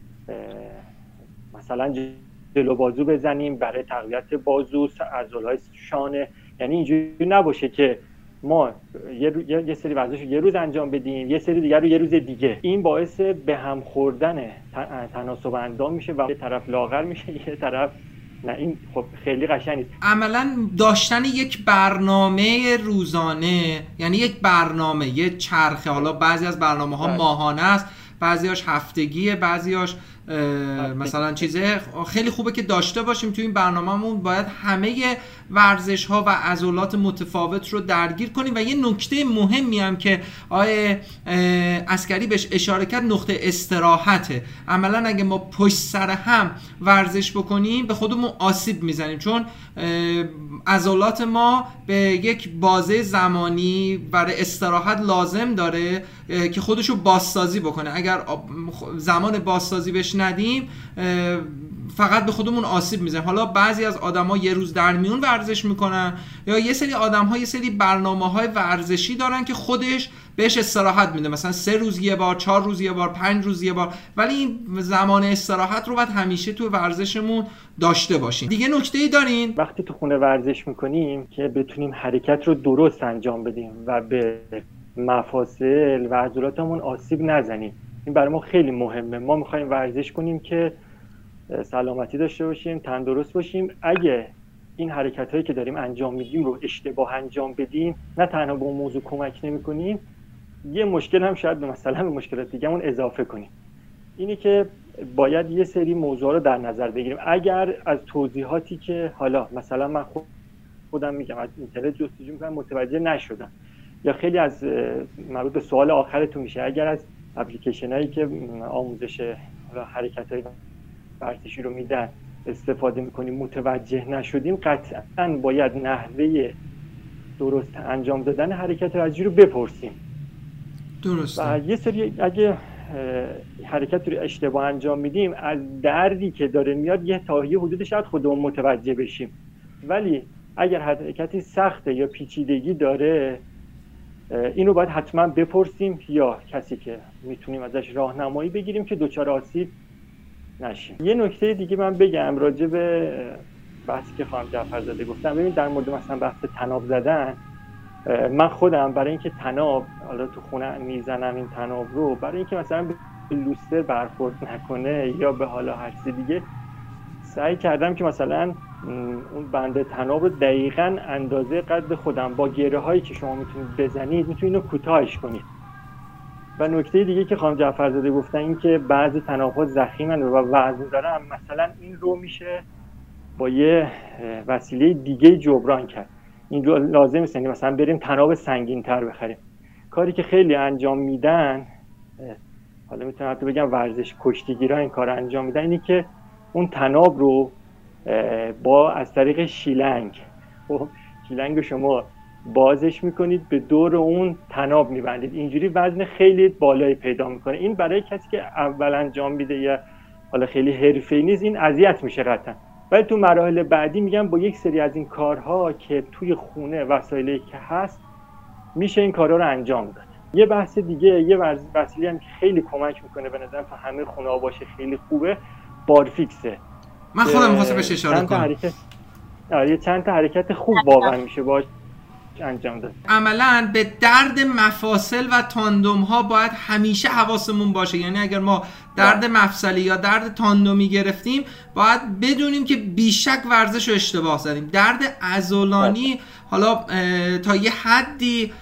مثلا جلو بازو بزنیم برای تقویت بازو، عضلات شانه، یعنی اینجوری نباشه که ما یه, رو... یه سری ورزش رو یه روز انجام بدیم، یه سری دیگر رو یه روز دیگه. این باعث به هم خوردن تناسب اندام میشه و یه طرف لاغر میشه، یه طرف نه. این خب خیلی قشنگ نیست. عملاً داشتن یک برنامه روزانه، یعنی یک برنامه، یه چرخه، حالا بعضی از برنامه‌ها ماهانه است، بعضیاش هفتگیه، بعضیاش مثلا چیزه. خیلی خوبه که داشته باشیم تو این برنامه‌مون. باید همه ورزش‌ها و عضلات متفاوت رو درگیر کنیم. و یه نکته مهمی هم که آقای عسکری بهش اشاره کرد، نقطه استراحته. عملاً اگه ما پشت سر هم ورزش بکنیم به خودمون آسیب میزنیم، چون عضلات ما به یک بازه زمانی برای استراحت لازم داره که خودشو بازسازی بکنه. اگر زمان بازسازی بهش ندیم فقط به خودمون آسیب میزنیم. حالا بعضی از آدم‌ها یه روز در میون ورزش میکنن، یا یه سری آدم‌ها یه سری برنامه‌های ورزشی دارن که خودش بهش استراحت میده، مثلا سه روز یه بار، چهار روز یه بار، پنج روز یه بار. ولی این زمان استراحت رو باید همیشه تو ورزشمون داشته باشیم. دیگه نکته‌ای دارین؟ وقتی تو خونه ورزش میکنیم که بتونیم حرکت رو درست انجام بدیم و به مفاصل و عضلاتمون آسیب نزنیم. این برای ما خیلی مهمه. ما میخوایم ورزش کنیم که سلامتی داشته باشیم، تندرست باشیم. اگه این حرکت‌هایی که داریم انجام میدیم رو اشتباه انجام بدیم، نه تنها به اون موضوع کمک نمی‌کنیم، یه مشکل هم شاید به مثلا به مشکلات دیگه‌مون اضافه کنیم. اینی که باید یه سری موضوع رو در نظر بگیریم. اگر از توضیحاتی که حالا مثلا من خودم میگم از اینترنت جستجو می‌کنم متوجه نشدم، یا خیلی از مربوط به سوال آخرتون میشه، اگر از اپلیکیشنایی که آموزش حالا حرکت‌های ورزشی رو میدن استفاده میکنیم متوجه نشدیم، قطعاً باید نحوه درست انجام دادن حرکت ورزشی رو بپرسیم. درسته. و یه سری اگه حرکت رو اشتباه انجام میدیم، از دردی که داره میاد یه تا یه حدود شاید خودمون متوجه بشیم، ولی اگر حرکتی سخته یا پیچیدگی داره، اینو باید حتما بپرسیم یا کسی که میتونیم ازش راهنمایی بگیریم که دچار آسیب نشیم. یه نکته دیگه من بگم راجع به بحثی که خانم جعفرزاده گفتم. ببین در مورد مثلا بحث طناب زدن، من خودم برای اینکه طناب حالا تو خونه میزنم این طناب رو، برای اینکه مثلا به لوستر برخورد نکنه یا به حالا هر چیز دیگه، سعی کردم که مثلا اون بند طناب رو دقیقاً اندازه قد خودم با گره هایی که شما میتونید بزنید میتونید اینو کوتاهش کنید. و نکته دیگه که خانم جعفرزاده گفتن این که بعضی طناب‌ها ضخیمن و وزن دارن، مثلا این رو میشه با یه وسیله دیگه جبران کرد. این رو لازم نیست مثلا بریم طناب سنگین‌تر بخریم. کاری که خیلی انجام میدن، حالا میتونم حتی بگم ورزش کشتیگیرا این کار انجام میدن، اینی که اون طناب رو با از طریق شیلنگ و شیلنگ رو شما بازش میکنید، به دور اون طناب میبندید، اینجوری وزن خیلی بالایی پیدا میکنه. این برای کسی که اول انجام میده یا حالا خیلی حرفه‌ای نیست این اذیت میشه قطعا. ولی تو مراحل بعدی میگم با یک سری از این کارها که توی خونه وسایلی که هست میشه این کارها رو انجام داد. یه بحث دیگه، یه وسیله هم که خیلی کمک میکنه به نظرم تو همه خونه‌ها باشه خیلی خوبه، بارفیکسه. من خودم می‌خواستم بهش اشاره کنم. حرکت آره چند تا حرکت خوب واقعا میشه باش انجام داد. عملاً به درد مفاصل و تاندوم ها باید همیشه حواسمون باشه. یعنی اگر ما درد مفصلی یا درد تاندومی گرفتیم باید بدونیم که بیشک ورزش رو اشتباه زدیم. درد عضلانی حالا تا یه حدی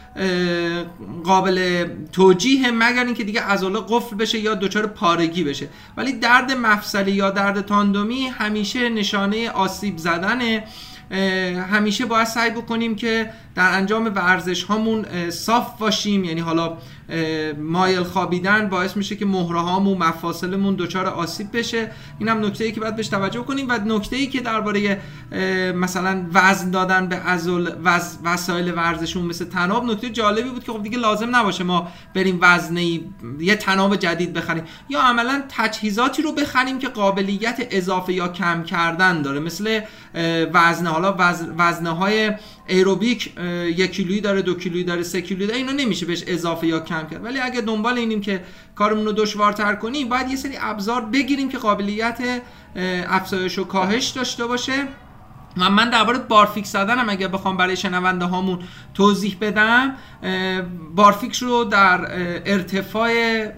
قابل توجیه مگر اینکه دیگه عضله قفل بشه یا دچار پارگی بشه، ولی درد مفصلی یا درد تاندومی همیشه نشانه آسیب زدنه. همیشه باید سعی بکنیم که در انجام ورزش هامون صاف باشیم، یعنی حالا مایل خوابیدن باعث میشه که مهره هامون مفاصلمون دچار آسیب بشه. اینم نکته‌ای که باید بهش توجه کنیم. و نکته‌ای که درباره مثلا وزن دادن به عضل وسایل ورزشمون مثل طناب، نکته جالبی بود که خب دیگه لازم نباشه ما بریم وزنی یه طناب جدید بخریم، یا عملا تجهیزاتی رو بخریم که قابلیت اضافه یا کم کردن داره، مثل وزنه. حالا وزنه های ایروبیک یک کیلویی داره، دو کیلویی داره، سه کیلویی داره، اینا نمیشه بهش اضافه یا کم کرد. ولی اگه دنبال اینیم که کارمون رو دشوارتر کنیم باید یه سری ابزار بگیریم که قابلیت افزایش و کاهش داشته باشه. و من درباره بارفیکس زدنم اگه بخوام برای شنونده هامون توضیح بدم، بارفیکس رو در ارتفاع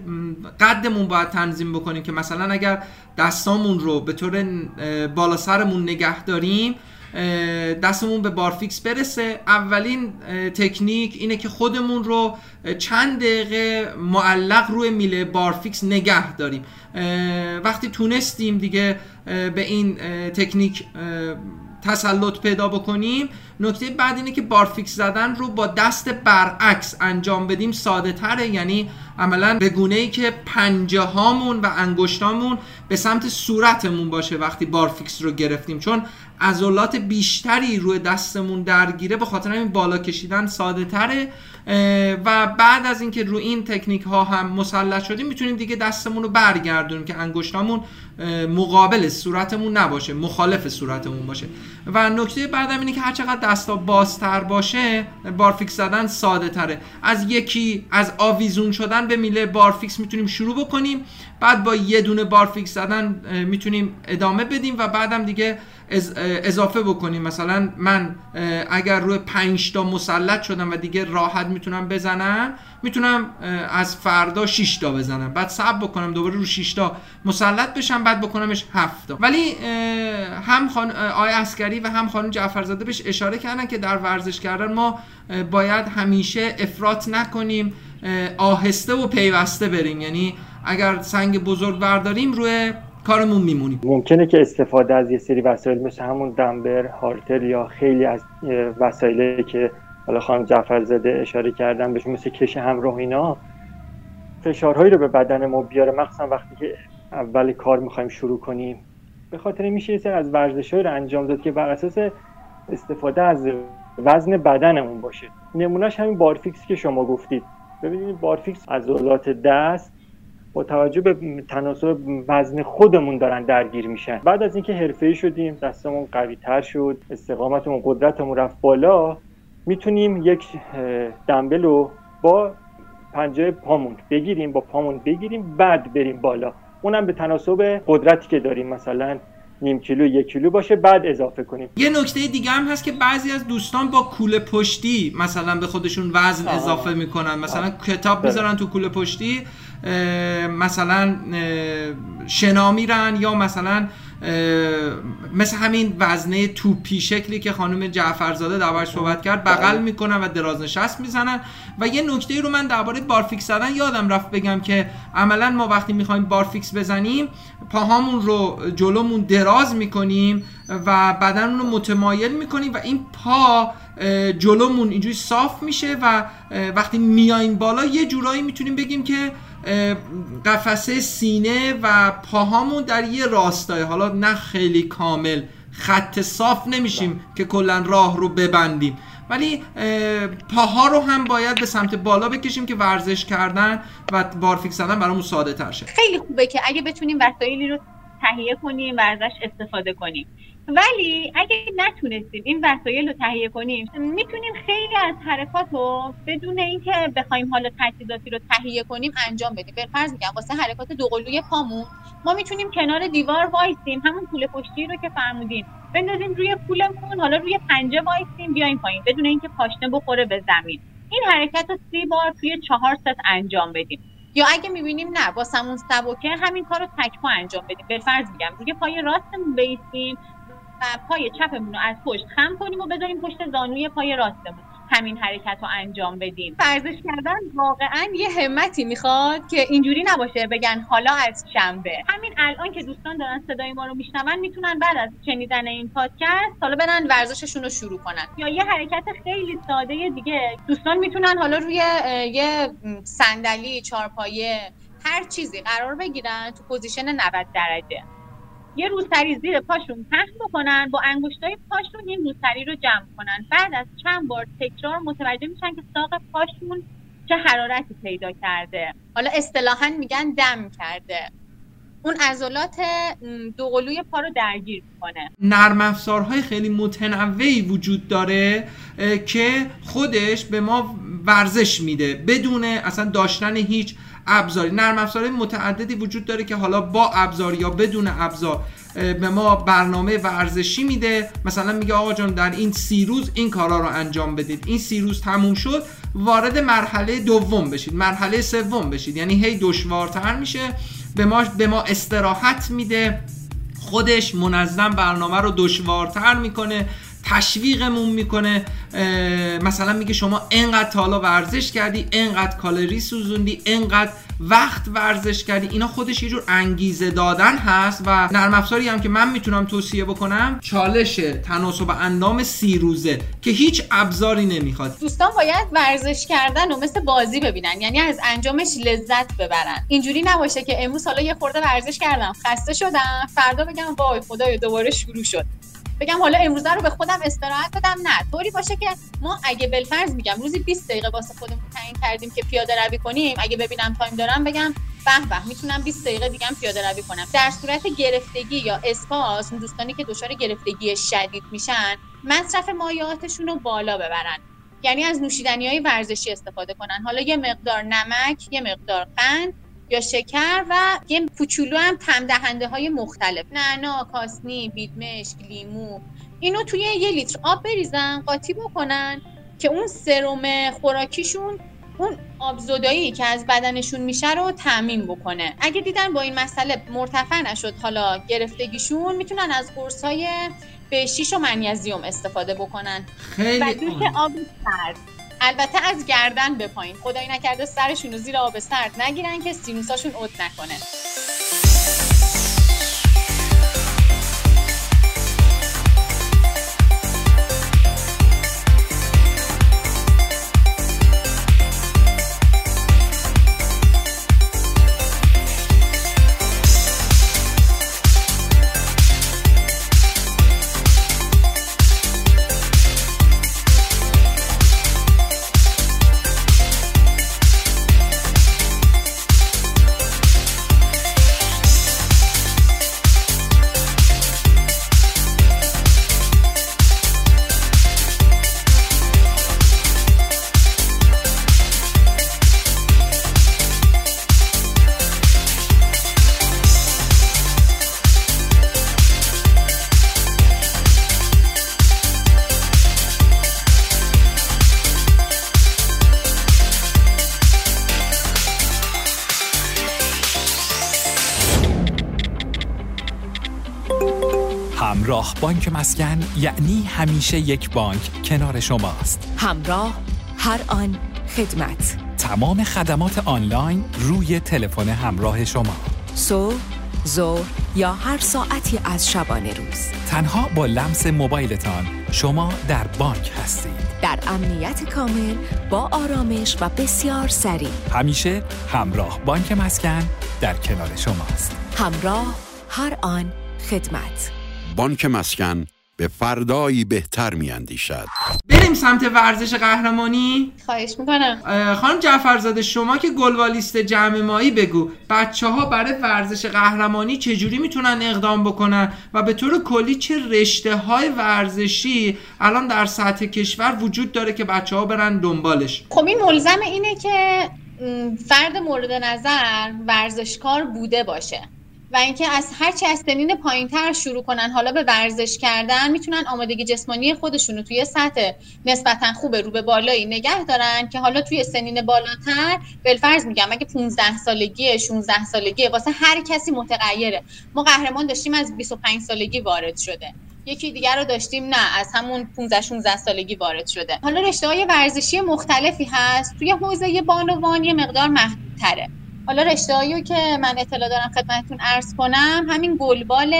قدمون باید تنظیم بکنیم که مثلا اگر دستامون رو به طور بالا سرمون نگه داریم دستمون به بارفیکس برسه. اولین تکنیک اینه که خودمون رو چند دقیقه معلق روی میله بارفیکس نگه داریم. وقتی تونستیم دیگه به این تکنیک تسلط پیدا بکنیم، نکته بعد اینه که بارفیکس زدن رو با دست برعکس انجام بدیم ساده تره، یعنی عملا به گونه ای که پنجه هامون و انگشتامون به سمت صورتمون باشه وقتی بارفیکس رو گرفتیم، چون عضلات بیشتری روی دستمون درگیره، به خاطر همین بالا کشیدن ساده تره. و بعد از اینکه روی این تکنیک ها هم مسلط شدیم میتونیم دیگه دستمون رو برگردونیم که انگشتامون مقابل صورتمون نباشه، مخالف صورتمون باشه. و نکته بعدم اینه که هر چقدر دستا بازتر باشه بارفیکس زدن ساده تره. از یکی از آویزون شدن به میله بارفیکس میتونیم شروع بکنیم، بعد با یه دونه بارفیکس زدن میتونیم ادامه بدیم و بعدم دیگه اضافه بکنیم. مثلا من اگر روی پنج تا مسلط شدم و دیگه راحت میتونم بزنم، میتونم از فردا شش تا بزنم، بعد صبر بکنم دوباره رو شش تا مسلط بشم، بعد بکنمش هفت تا. ولی هم خان آقای عسکری و هم خانم جعفرزاده بهش اشاره کردن که در ورزش کردن ما باید همیشه افراط نکنیم، آهسته و پیوسته بریم. یعنی اگر سنگ بزرگ برداریم روی کارمون میمونیم. ممکنه که استفاده از یه سری وسایل مثل همون دمبر، هالتر یا خیلی از وسایلی که حالا خانم جعفرزاده اشاره کردن بهش مثل کش همراه اینا فشارهایی رو به بدن ما بیاره، مخصوصا وقتی که اول کار میخوایم شروع کنیم. به خاطر میشه یه سری از ورزش‌هایی رو انجام داد که بر اساس استفاده از وزن بدنمون باشه. نمونهش همین بارفیکس که شما گفتید. ببینید بارفیکس عضلات دست با توجه به تناسب وزن خودمون دارن درگیر میشن. بعد از اینکه حرفه‌ای شدیم، دستمون قوی تر شد، استقامتمون، قدرتمون رفت بالا، میتونیم یک دمبل رو با پنجه پامون بگیریم، با پامون بگیریم، بعد بریم بالا. اونم به تناسب قدرتی که داریم، مثلا نیم کیلو یک کیلو باشه، بعد اضافه کنیم. یه نکته دیگه هم هست که بعضی از دوستان با کوله پشتی مثلا به خودشون وزن آه. اضافه میکنن، مثلا آه. کتاب میذارن تو کوله پشتی، مثلا شنا میرن، یا مثلا مثل همین وزنه توپی شکلی که خانم جعفرزاده دربارش صحبت کرد بغل میکنن و درازنشست میزنن. و یه نکته رو من درباره بارفیکس زدن یادم رفت بگم که عملا ما وقتی میخوایم بارفیکس بزنیم پاهامون رو جلومون دراز میکنیم و بدنمون رو متمایل میکنیم و این پا جلومون اینجوری صاف میشه و وقتی میایم بالا یه جورایی میتونیم بگیم که قفسه سینه و پاهامون در یه راستای، حالا نه خیلی کامل، خط صاف نمیشیم که کلا راه رو ببندیم، ولی پاها رو هم باید به سمت بالا بکشیم که ورزش کردن و بارفیکس زدن برامون ساده تر شه. خیلی خوبه که اگه بتونیم وسایلی رو تهیه کنیم و ازش استفاده کنیم، ولی اگه نتونستیم این وسایل رو تهیه کنیم میتونیم خیلی از حرکات رو بدون اینکه بخوایم حالا تجهیزاتی رو تهیه کنیم انجام بدیم. به فرض میگم واسه حرکات دوقلوی پامون ما میتونیم کنار دیوار وایسیم، همون کوله پشتی رو که فرمودین بندازیم روی کولمون، حالا روی پنجه وایسیم بیایم پایین بدون اینکه پاشنه بخوره به زمین. این حرکت رو سی بار توی چهار ست انجام بدیم. یا اگه میبینیم نه واسمون سبکه همین کار رو تک پا انجام بدیم. به فرض میگم دیگه پای راستمون بیستیم و پای چپمون رو از پشت خم کنیم و بذاریم پشت زانوی پای راستمون، همین حرکت رو انجام بدیم. ورزش کردن واقعا یه همتی میخواد که اینجوری نباشه بگن حالا از شنبه. همین الان که دوستان دارن صدای ما رو میشنون میتونن بعد از شنیدن این پادکست حالا برن ورزششون رو شروع کنن. یا یه حرکت خیلی ساده دیگه دوستان میتونن حالا روی یه صندلی، چهارپایه، هر چیزی قرار بگیرن تو پوزیشن نود درجه، یه روسری زیر پاشون پهن بکنن، با انگشتای پاشون این روسری رو جمع کنن. بعد از چند بار تکرار متوجه میشن که ساق پاشون چه حرارتی پیدا کرده، حالا اصطلاحاً میگن دم کرده. اون عضلات دوقلوی پا رو درگیر میکنه. نرم افزارهای خیلی متنوعی وجود داره که خودش به ما ورزش میده بدون اصلا داشتن هیچ ابزاری. نرم افزارهای متعددی وجود داره که حالا با ابزار یا بدون ابزار به ما برنامه ورزشی میده. مثلا میگه آقا جان در این سی روز این کارا رو انجام بدید، این سی روز تموم شد وارد مرحله دوم بشید، مرحله سوم بشید، یعنی هی دشوارتر میشه. به ما به ما استراحت میده، خودش منظم برنامه رو دشوارتر میکنه، تشویقمون میکنه. مثلا میگه شما انقدر تا حالا ورزش کردی، انقدر کالری سوزوندی، انقدر وقت ورزش کردی. اینا خودش یه جور انگیزه دادن هست. و نرم افزاری هم که من میتونم توصیه بکنم چالش تناسب اندام سی روزه که هیچ ابزاری نمیخواد. دوستان باید ورزش کردن و مثل بازی ببینن، یعنی از انجامش لذت ببرن. اینجوری نباشه که امروز حالا یه خورده ورزش کردم خسته شدم، فردا بگم وای خدایا دوباره شروع شد، بگم حالا امروز رو به خودم استراحت بدم. نه، طوری باشه که ما اگه بالفرض میگم روزی بیست دقیقه واسه خودمون تعیین کردیم که پیاده روی کنیم، اگه ببینم تایم دارم بگم به به میتونم بیست دقیقه دیگه هم پیاده روی کنم. در صورت گرفتگی یا اسپاس، دوستانی که دچار گرفتگی شدید میشن مصرف مایعاتشون رو بالا ببرن، یعنی از نوشیدنی‌های ورزشی استفاده کنن. حالا یه مقدار نمک، یه مقدار قند یا شکر و یه کوچولو هم طعم دهنده های مختلف، نعنا، کاسنی، بیدمشک، لیمو، اینو توی یه لیتر آب بریزن، قاطی بکنن که اون سرم خوراکیشون اون آبزدایی که از بدنشون میشه رو تامین بکنه. اگه دیدن با این مسئله مرتفع نشد حالا گرفتگیشون، میتونن از قرص‌های به شیش و منیزیم استفاده بکنن. خیلی و دوش آب سرد، البته از گردن به پایین، خدایی نکرده سرشون رو زیر آب سرد نگیرن که سینوساشون عد نکنه. همراه بانک مسکن یعنی همیشه یک بانک کنار شماست. همراه، هر آن، خدمت. تمام خدمات آنلاین روی تلفن همراه شما. صبح، ظهر یا هر ساعتی از شبانه روز. تنها با لمس موبایلتان شما در بانک هستید. در امنیت کامل، با آرامش و بسیار سریع. همیشه همراه بانک مسکن در کنار شماست. همراه، هر آن، خدمت. بانک مسکن به فردایی بهتر می‌اندیشد. بریم سمت ورزش قهرمانی. خواهش میکنم. خانم جعفرزاده، شما که گلوالیست جمع مایی، بگو بچه‌ها برای ورزش قهرمانی چجوری میتونن اقدام بکنن و به طور کلی چه رشته‌های ورزشی الان در سطح کشور وجود داره که بچه‌ها برن دنبالش؟ خب این ملزم اینه که فرد مورد نظر ورزشکار بوده باشه و اینکه از هرچی از سنین پایین‌تر شروع کنن حالا به ورزش کردن، میتونن آمادگی جسمانی خودشون رو توی سطح نسبتاً خوب رو به بالایی نگه دارن که حالا توی سنین بالاتر، بالفرض میگم اگه پانزده سالگی، شانزده سالگی، واسه هر کسی متغیره. ما قهرمان داشتیم از بیست و پنج سالگی وارد شده، یکی دیگر رو داشتیم نه از همون پانزده شانزده سالگی وارد شده. حالا رشته‌های ورزشی مختلفی هست، توی حوزه بانوان یه مقدار محدودتره. حالا رشته‌هایی که من اطلاع دارم خدمتتون عرض کنم، همین گلبال،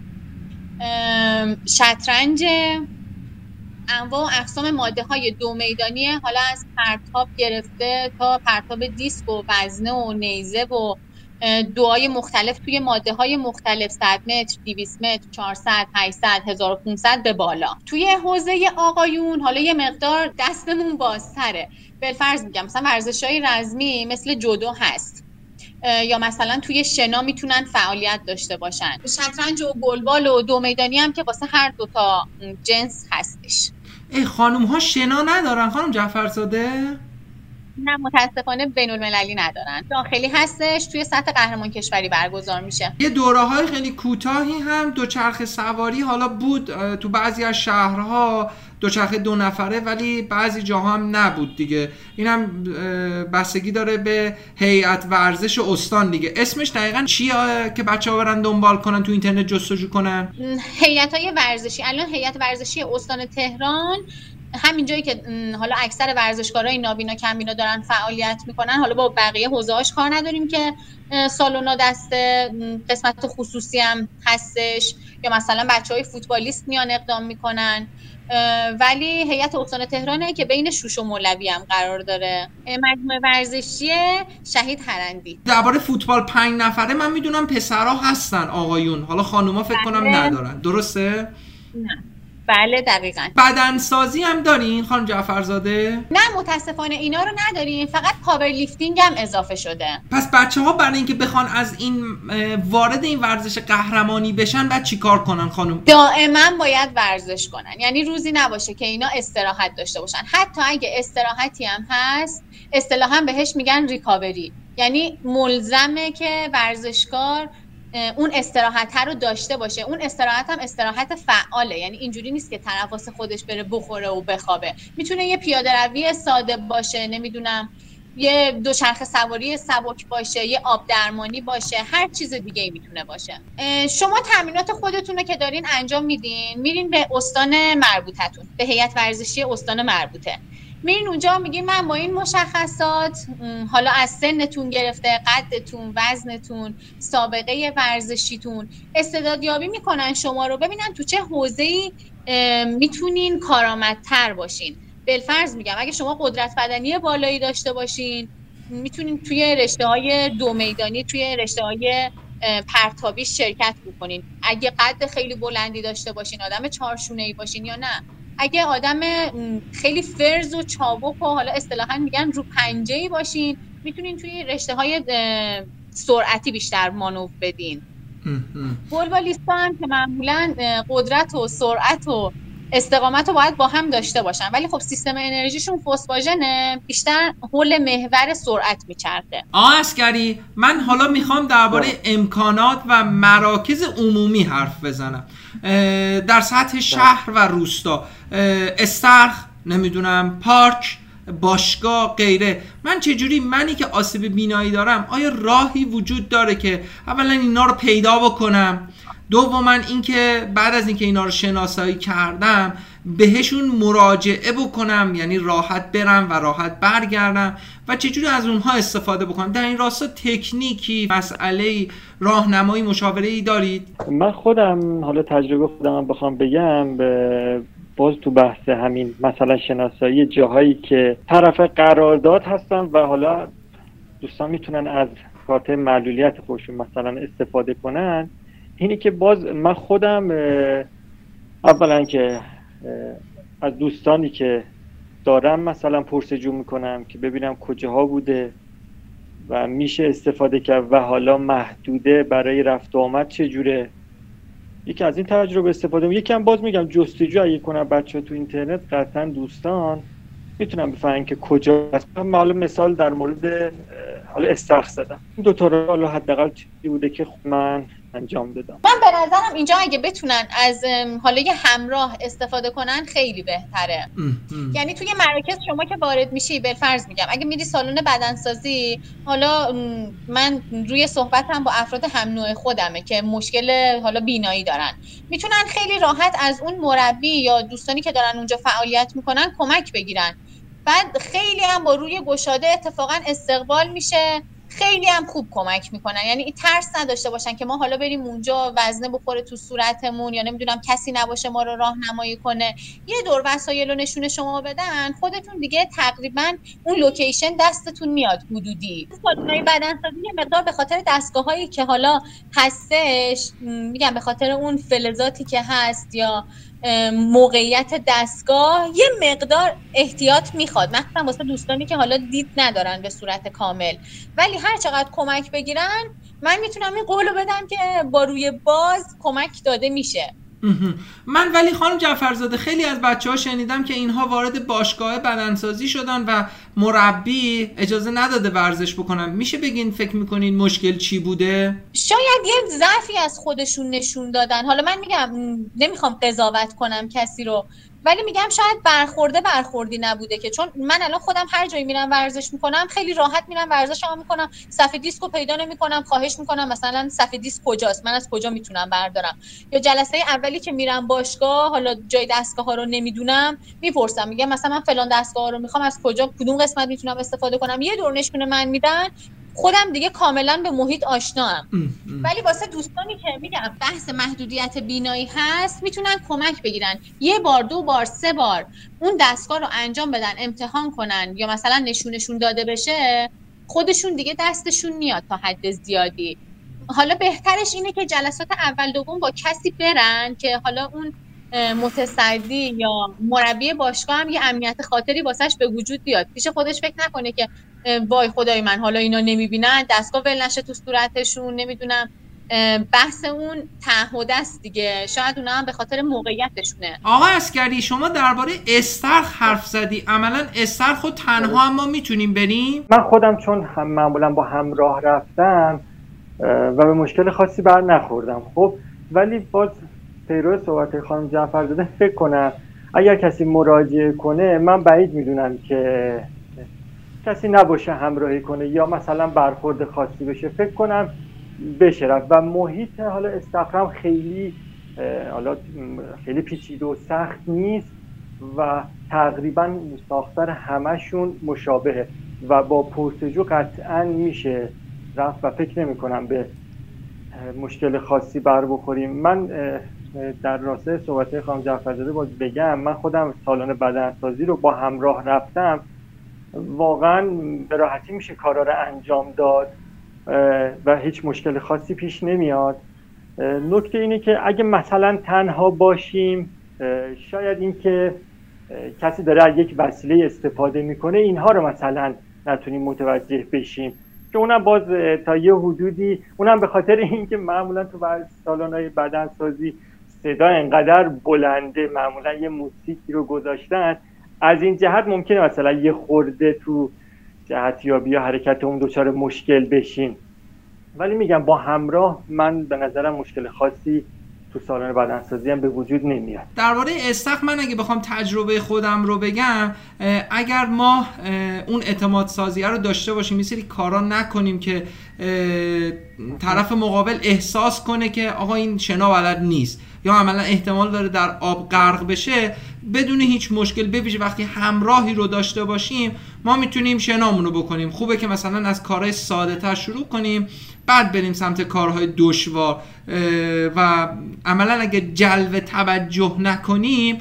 شطرنج، انواع و اقسام ماده‌های دو میدانی، حالا از پرتاب گرفته تا پرتاب دیسک و وزنه و نیزه و دوهای مختلف توی ماده‌های مختلف، صد متر، دویست متر، چهارصد، هشتصد، هزار و پانصد به بالا. توی حوزه آقایون حالا یه مقدار دستمون بازتره. بالفرض میگم مثلا ورزش‌های رزمی مثل جودو هست، یا مثلا توی شنا میتونن فعالیت داشته باشن. شطرنج و گلبال و دو میدانی هم که واسه هر دو تا جنس هستش. ای خانوم ها شنا ندارن خانم جعفرزاده؟ نه متاسفانه بین المللی ندارن، داخلی هستش، توی سطح قهرمان کشوری برگزار میشه. یه دوره‌های خیلی کوتاهی هم دوچرخه سواری حالا بود تو بعضی از شهرها، دوچرخه دو نفره، ولی بعضی جاها هم نبود دیگه. اینم بستگی داره به هیئت ورزش استان دیگه. اسمش دقیقاً چیه که بچه‌ها برن دنبال کنن تو اینترنت جستجو کنن؟ هیئت‌های ورزشی. الان هیئت ورزشی استان تهران همین جایی که حالا اکثر ورزشکارای نابینا کمبینا دارن فعالیت میکنن، حالا با بقیه حوزه‌هاش کار نداریم که سالونا دست قسمت خصوصی هم هستش یا مثلا بچهای فوتبالیست میان اقدام میکنن، ولی هیئت استان تهرانه که بین شوش و مولوی هم قرار داره. مجموعه ورزشی شهید هرندی. درباره فوتبال پنج نفره من میدونم پسرها هستن آقایون، حالا خانوما فکر کنم ندارن، درسته؟ نه بله دقیقاً. بدنسازی هم دارین خانم جعفرزاده؟ نه متاسفانه اینا رو نداریم، فقط پاور لیفتینگ هم اضافه شده. پس بچه‌ها برای اینکه بخوان از این وارد این ورزش قهرمانی بشن بعد چیکار کنن خانم؟ دائما باید ورزش کنن، یعنی روزی نباشه که اینا استراحت داشته باشن. حتی اگه استراحتی هم هست اصطلاحاً بهش میگن ریکاوری، یعنی ملزمه که ورزشکار اون استراحت رو داشته باشه. اون استراحت هم استراحت فعاله، یعنی اینجوری نیست که طرف واسه خودش بره بخوره و بخوابه. میتونه یه پیاده روی ساده باشه، نمیدونم یه دوچرخه سواری سبک باشه، یه آب درمانی باشه، هر چیز دیگه ای میتونه باشه. شما تمرینات خودتون رو که دارین انجام میدین، میرین به استان مربوطتون، به هیئت ورزشی استان مربوطه، میرین اونجا میگین من با این مشخصات، حالا از سنتون گرفته، قدتون، وزنتون، سابقه ورزشیتون، استعدادیابی میکنن شما رو، ببینن تو چه حوزه‌ای میتونین کارآمدتر باشین. بالفرض میگم اگه شما قدرت بدنی بالایی داشته باشین، میتونین توی رشته‌های دو میدانی، توی رشته‌های پرتابی شرکت بکنین. اگه قد خیلی بلندی داشته باشین، آدم چارشونه‌ای باشین یا نه، اگه آدم خیلی فرز و چابک و حالا اصطلاحاً میگن رو پنجه‌ای باشین، میتونین توی رشته‌های سرعتی بیشتر مانور بدین. فوتبالیست‌ها هم که معمولاً قدرت و سرعت و استقامت رو باید با هم داشته باشن، ولی خب سیستم انرژیشون فسفاژنه، بیشتر حول محور سرعت میچرخه. آه عسکری، من حالا میخوام درباره امکانات و مراکز عمومی حرف بزنم در سطح شهر و روستا، استرخ، نمیدونم پارک، باشگاه، غیره. من چجوری، منی که آسیب بینایی دارم، آیا راهی وجود داره که اولا اینا رو پیدا بکنم، دوما اینکه بعد از اینکه اینا رو شناسایی کردم بهشون مراجعه بکنم، یعنی راحت برم و راحت برگردم، و چجوری از اونها استفاده بکنم؟ در این راستا تکنیکی، مسئله، راهنمایی، مشاوره‌ای دارید؟ من خودم حالا تجربه خودم بخوام بگم، باز تو بحث همین مثلا شناسایی جاهایی که طرف قرارداد هستن و حالا دوستان میتونن از کارت معلولیت خودشون مثلا استفاده کنن، اینی که باز من خودم اولا که از دوستانی که دارم مثلا پرسجو میکنم که ببینم کجاها بوده و میشه استفاده کرد و حالا محدوده برای رفت و آمد چجوره. یکی از این تجربه استفاده میکنم. یکی هم باز میگم جستجو اگه کنم بچه ها تو اینترنت، قطعا دوستان میتونم بفهمن که کجا هست. من حالا مثال در مورد حالا استرخ زدم، این دو تا رو حالا حداقل چیزی بوده که من انجام دادم. من به نظرم اینجا اگه بتونن از حالا یه همراه استفاده کنن خیلی بهتره. یعنی توی مراکز شما که وارد میشی، بالفرض میگم اگه میری سالن بدنسازی، حالا من روی صحبتم با افراد هم نوع خودمه که مشکل حالا بینایی دارن، میتونن خیلی راحت از اون مربی یا دوستانی که دارن اونجا فعالیت میکنن کمک بگیرن. بعد خیلی هم با روی گشاده اتفاقا استقبال میشه، خیلی هم خوب کمک میکنن. یعنی ترس نداشته باشن که ما حالا بریم اونجا وزنه بخوره تو صورتمون یا نمیدونم کسی نباشه ما رو راهنمایی کنه. یه دور وسایل رو نشون شما بدن، خودتون دیگه تقریبا اون لوکیشن دستتون میاد حدودی. سالن‌های بدنسازی یه مقدار به خاطر دستگاه‌هایی که حالا هستش، میگم به خاطر اون فلزاتی که هست یا موقعیت دستگاه، یه مقدار احتیاط میخواد، مخصوصا واسه دوستانی که حالا دید ندارن به صورت کامل. ولی هر چقدر کمک بگیرن، من میتونم این قولو بدم که با روی باز کمک داده میشه. من ولی خانم جعفرزاده خیلی از بچه‌ها شنیدم که اینها وارد باشگاه بدنسازی شدن و مربی اجازه نداده ورزش بکنن. میشه بگین فکر میکنین مشکل چی بوده؟ شاید یه ضعفی از خودشون نشون دادن. حالا من میگم نمیخوام قضاوت کنم کسی رو، ولی میگم شاید برخورده برخوردی نبوده، که چون من الان خودم هر جایی میرم ورزش میکنم خیلی راحت میرم ورزشمو میکنم، صفحه دیسکو پیدا نمیکنم، خواهش میکنم مثلا صفحه دیسک کجاست، من از کجا میتونم بردارم. یا جلسه اولی که میرم باشگاه، حالا جای دستگاه ها رو نمیدونم میپرسم، میگم مثلا من فلان دستگاه ها رو میخوام، از کجا کدوم قسمت میتونم استفاده کنم، یه دور نشونه من میدن، خودم دیگه کاملا به محیط آشنام. ولی واسه دوستانی که میگم بحث محدودیت بینایی هست میتونن کمک بگیرن، یه بار دو بار سه بار اون دستگاه رو انجام بدن، امتحان کنن یا مثلا نشونشون داده بشه، خودشون دیگه دستشون میاد تا حد زیادی. حالا بهترش اینه که جلسات اول دوم با کسی برن که حالا اون متصدی یا مربی باشگاه هم یه امنیت خاطری واسش به وجود بیاد، پیش خودش فکر نکنه که وای خدای من حالا اینا نمیبینن، دستگاه ول نشه تو صورتشون، نمیدونم. بحث اون تعهد است دیگه، شاید اونا هم به خاطر موقعیتشونه. آقا عسکری شما درباره استرخ حرف زدی، عملا استرخ خود تنها هم ما میتونیم بریم؟ من خودم چون هم معمولا با همراه رفتم و به مشکل خاصی بر نخوردم، خب ولی باز پیرو صحبت خانم جعفرزاده فکر کنم اگر کسی مراجعه کنه، من بعید میدونم که کسی نباشه همراهی کنه یا مثلا برخورد خاصی بشه، فکر کنم بشه رفت. و محیط حالا استخرام خیلی حالا خیلی پیچیده و سخت نیست و تقریبا ساختار همشون مشابهه و با پرسجو قطعا میشه رفت و فکر نمی کنم به مشکل خاصی بر بخوریم. من در راستای صحبت خانم جعفرزاده باز بگم، من خودم سالن بدنسازی رو با همراه رفتم، واقعا به راحتی میشه کارا رو انجام داد و هیچ مشکل خاصی پیش نمیاد. نکته اینه که اگه مثلا تنها باشیم، شاید این که کسی داره از یک وسیله استفاده میکنه اینها رو مثلا نتونیم متوجه بشیم، که اونم باز تا یه حدودی، اونم به خاطر اینکه معمولا تو سالن‌های بدنسازی صدا انقدر بلنده، معمولا یه موسیقی رو گذاشتن، از این جهت ممکنه مثلا یه خورده تو جهتیابی یا حرکت اون دچار مشکل بشین. ولی میگم با همراه من به نظرم مشکل خاصی تو سالن بدنسازی هم به وجود نمیاد. درباره استخ من اگه بخوام تجربه خودم رو بگم، اگر ما اون اعتماد سازی رو داشته باشیم، یه سری کارا نکنیم که طرف مقابل احساس کنه که آقا این شنا بلد نیست یا عملا احتمال داره در آب غرق بشه، بدون هیچ مشکل، ببینید وقتی همراهی رو داشته باشیم ما میتونیم شنامونو بکنیم. خوبه که مثلا از کارهای ساده تر شروع کنیم، بعد بریم سمت کارهای دشوار و عملا اگه جلب توجه نکنیم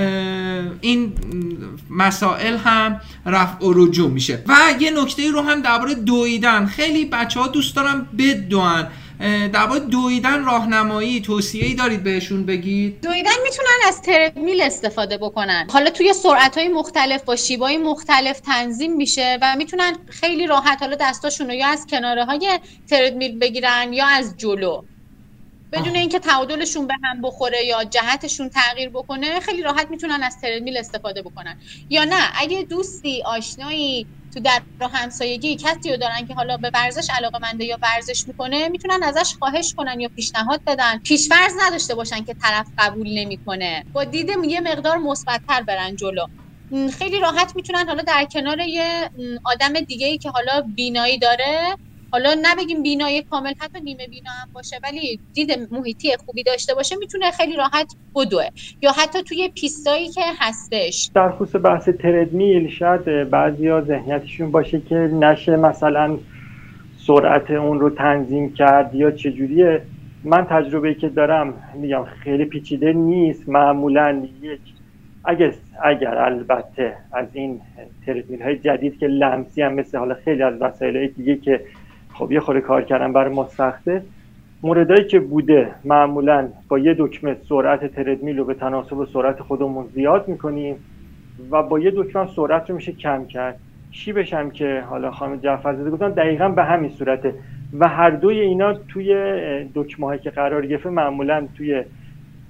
این مسائل هم رفع و رجوع میشه. و یه نکته رو هم درباره دویدن، خیلی بچه‌ها دوست دارن بدوئن، درباره دویدن راهنمایی توصیه‌ای دارید بهشون بگید؟ دویدن میتونن از تردمیل استفاده بکنن، حالا توی سرعت‌های مختلف با شیب‌های مختلف تنظیم میشه و میتونن خیلی راحت حالا دستاشون رو یا از کناره‌های تردمیل بگیرن یا از جلو، بدون اینکه تعادلشون به هم بخوره یا جهتشون تغییر بکنه، خیلی راحت میتونن از تردمیل استفاده بکنن. یا نه اگه دوستی آشنایی تو در رو همسایگی کسی رو دارن که حالا به ورزش علاقه‌منده یا ورزش میکنه، میتونن ازش خواهش کنن یا پیشنهاد بدن، پیش‌فرض نداشته باشن که طرف قبول نمیکنه، با دید یه مقدار مثبت‌تر برن جلو. خیلی راحت میتونن حالا در کنار یه آدم دیگه‌ای که حالا بینایی داره، حالا نبگیم بینایی کامل، حتی نیمه بینا هم باشه ولی دید محیطی خوبی داشته باشه، میتونه خیلی راحت بدوه. یا حتی توی پیستایی که هستش. در خصوص بحث تردمیل شاید بعضیا ذهنیتشون باشه که نشه مثلا سرعت اون رو تنظیم کرد یا چجوریه. من تجربه‌ای که دارم میگم خیلی پیچیده نیست، معمولا یک اگر اگر البته از این تردمیل های جدید که لمسی هم مثل حالا خیلی از وسایل دیگه که خب یه خورده کار کردن برای ما سخته، موردایی که بوده معمولا با یه دکمه سرعت تردمیل رو به تناسب سرعت خودمون زیاد میکنیم و با یه دکمه سرعت رو میشه کم کرد. شیبش هم که حالا خانم جعفرزاده گفتن دقیقاً به همین صورته و هر دوی اینا توی دکمه هایی که قرار گرفته معمولا توی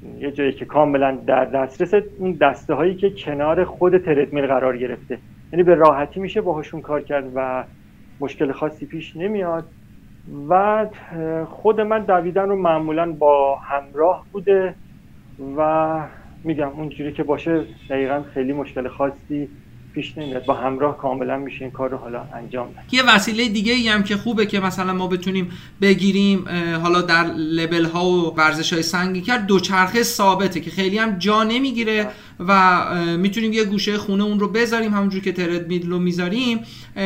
یه جایی که کاملا در دسترس اون دسته هایی که کنار خود تردمیل قرار گرفته، یعنی به راحتی میشه باهاشون کار کرد و مشکل خاصی پیش نمیاد. و خود من دویدن رو معمولا با همراه بوده و میگم اونجوری که باشه دقیقا خیلی مشکل خاصی پیش نمیاد، با همراه کاملا میشه این کار رو حالا انجام داد. یه وسیله دیگه ای هم که خوبه که مثلا ما بتونیم بگیریم حالا در لبل ها و ورزش های سنگی کرد، دوچرخه ثابته که خیلی هم جا نمیگیره و میتونیم یه گوشه خونه اون رو بذاریم همونجور که تردمیل رو میذاریم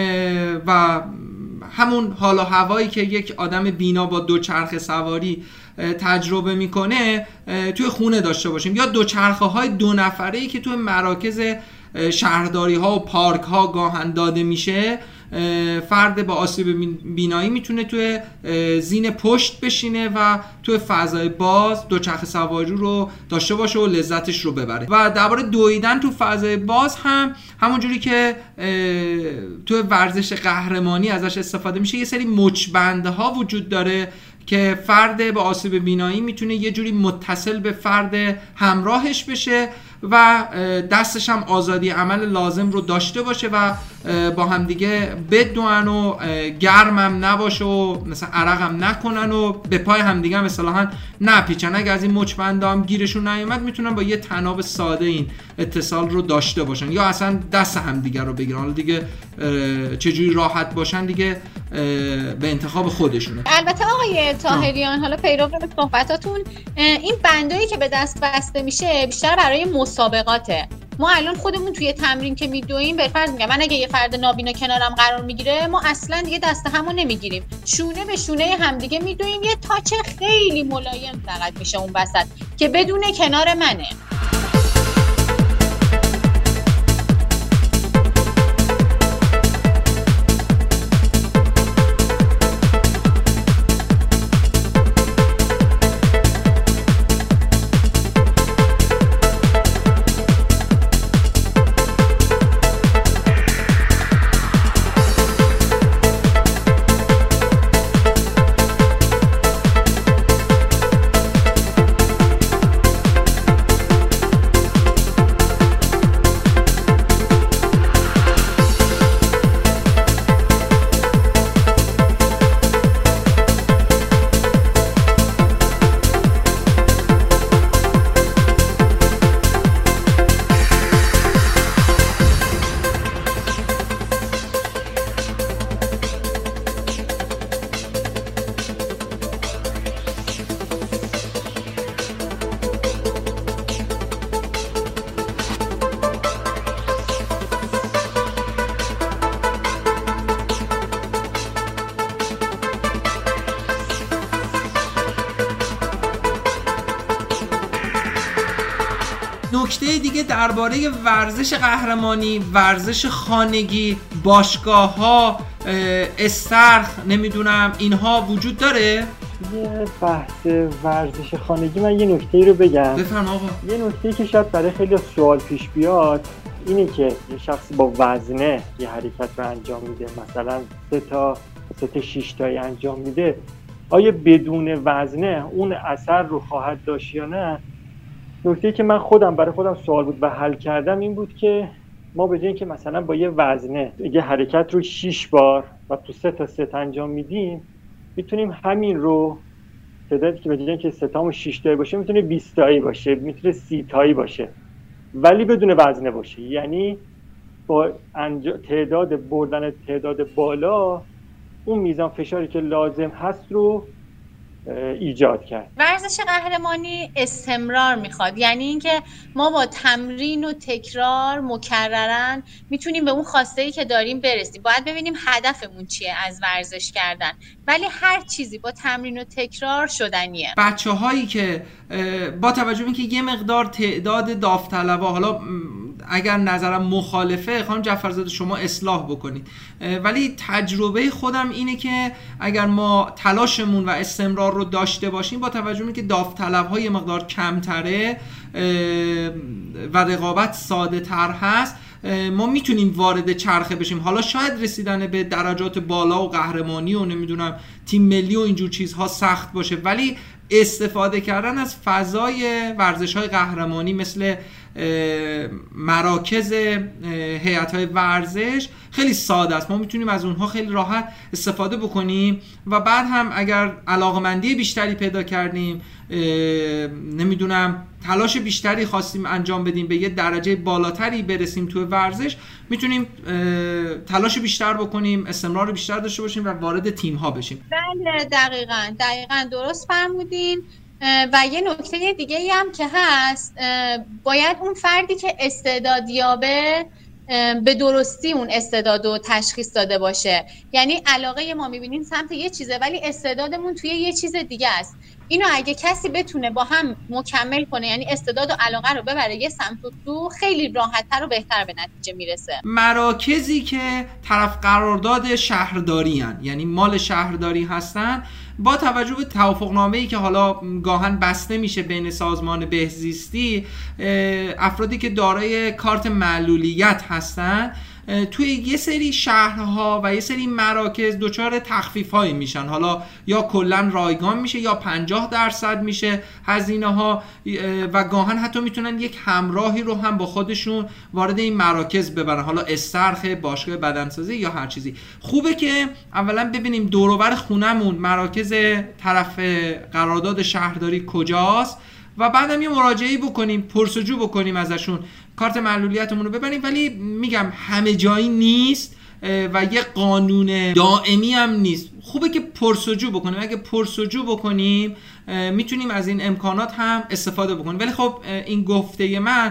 و همون حال و هوایی که یک آدم بینا با دوچرخه سواری تجربه میکنه توی خونه داشته باشیم، یا دوچرخه های دو نفره‌ای که توی مراکز شهرداری ها و پارک ها گاهن داده میشه. فرد با آسیب بینایی میتونه توی زین پشت بشینه و توی فضای باز دوچرخه سواری رو داشته باشه و لذتش رو ببره. و درباره دویدن تو فضای باز هم همونجوری که توی ورزش قهرمانی ازش استفاده میشه، یه سری مچبنده ها وجود داره که فرد با آسیب بینایی میتونه یه جوری متصل به فرد همراهش بشه و دستش هم آزادی عمل لازم رو داشته باشه و با همدیگه بدوئن و گرمم نباشه و مثلا عرقم نکنن و به پای همدیگه هم اصطلاحاً نپیچن. اگه از این مچبنده هم گیرشون نیومد میتونن با یه طناب ساده این اتصال رو داشته باشن یا اصلا دست همدیگه رو بگیرن. حالا دیگه چجوری راحت باشن دیگه به انتخاب خودشونه. البته آقای طاهریان، حالا پیرو به صحبتاتون، این بندایی که به دست بسته میشه بیشتر برای مسابقاته. ما الان خودمون توی تمرین که میدویم، به فرض میگم من اگه یه فرد نابینا کنارم قرار میگیره، ما اصلا دیگه دست همو نمیگیریم، شونه به شونه همدیگه میدویم، یه تاچ خیلی ملایم فقط میشه اون وسط که بدون کنار منه. نکته دیگه درباره ورزش قهرمانی، ورزش خانگی، باشگاه ها، استرخ، نمیدونم اینها وجود داره؟ یه بحث ورزش خانگی من یه نکته رو بگم. بفرما آقا. یه نکته که شاید برای خیلی سوال پیش بیاد اینه که یه شخصی با وزنه یه حرکت رو انجام میده، مثلا سه تا سه تا شش تایی انجام میده، آیا بدون وزنه اون اثر رو خواهد داشت یا نه؟ نکته‌ای که من خودم برای خودم سوال بود و حل کردم این بود که ما به جای اینکه مثلا با یه وزنه یه حرکت رو شش بار و تو سه تا ست انجام میدیم، میتونیم همین رو تعدادی که به جای اینکه سه تامون شش تایی باشه میتونه بیست تایی باشه، میتونه سی تایی باشه، ولی بدون وزنه باشه. یعنی با تعداد بردن تعداد بالا اون میزان فشاری که لازم هست رو ایجاد کرد. ورزش قهرمانی استمرار میخواد، یعنی اینکه ما با تمرین و تکرار مکررن میتونیم به اون خواسته‌ای که داریم برسیم. باید ببینیم هدفمون چیه از ورزش کردن، ولی هر چیزی با تمرین و تکرار شدنیه. بچه‌هایی که با توجه به اینکه یه مقدار تعداد داوطلبا، حالا اگر نظرم مخالفه خانم جعفرزاده شما اصلاح بکنید، ولی تجربه خودم اینه که اگر ما تلاشمون و استمرار رو داشته باشیم، با توجه به اینکه داوطلب‌ها یه مقدار کمتره و رقابت ساده تر هست، ما میتونیم وارد چرخه بشیم. حالا شاید رسیدن به درجات بالا و قهرمانی و نمیدونم تیم ملی و اینجور چیزها سخت باشه، ولی استفاده کردن از فضای ورزش‌های قهرمانی مثل مراکز هیئت‌های ورزش خیلی ساده است. ما میتونیم از اونها خیلی راحت استفاده بکنیم و بعد هم اگر علاقمندی بیشتری پیدا کردیم، نمیدونم تلاش بیشتری خواستیم انجام بدیم، به یه درجه بالاتری برسیم توی ورزش، میتونیم تلاش بیشتر بکنیم، استمرار بیشتر داشته باشیم و وارد تیم‌ها بشیم. بله دقیقاً دقیقاً درست فرمودین. و یه نکته دیگه ای هم که هست، باید اون فردی که استعداد یابه به درستی اون استعدادو تشخیص داده باشه. یعنی علاقه ما میبینیم سمت یه چیزه ولی استعدادمون توی یه چیز دیگه است. اینو اگه کسی بتونه با هم مکمل کنه، یعنی استعداد و علاقه رو ببره یه سمت و تو، خیلی راحت‌تر و بهتر به نتیجه میرسه. مراکزی که طرف قرارداد شهرداری هن، یعنی مال شهرداری هستن، با توجه به توافقنامه‌ای که حالا گاهن بسته میشه بین سازمان بهزیستی، افرادی که دارای کارت معلولیت هستن توی یه سری شهرها و یه سری مراکز دچار تخفیف‌هایی میشن. حالا یا کلا رایگان میشه یا پنجاه درصد میشه هزینه ها و گاهن حتی میتونن یک همراهی رو هم با خودشون وارد این مراکز ببرن، حالا استرخ، باشگاه بدنسازی یا هر چیزی. خوبه که اولا ببینیم دور و بر خونمون مراکز طرف قرارداد شهرداری کجاست و بعدم یه مراجعه‌ای بکنیم، پرسجو بکنیم ازشون، کارت معلولیتمون رو ببریم. ولی میگم همه جایی نیست و یه قانون دائمی هم نیست. خوبه که پرسجو بکنیم. اگه پرسجو بکنیم میتونیم از این امکانات هم استفاده بکنیم. ولی خب این گفته من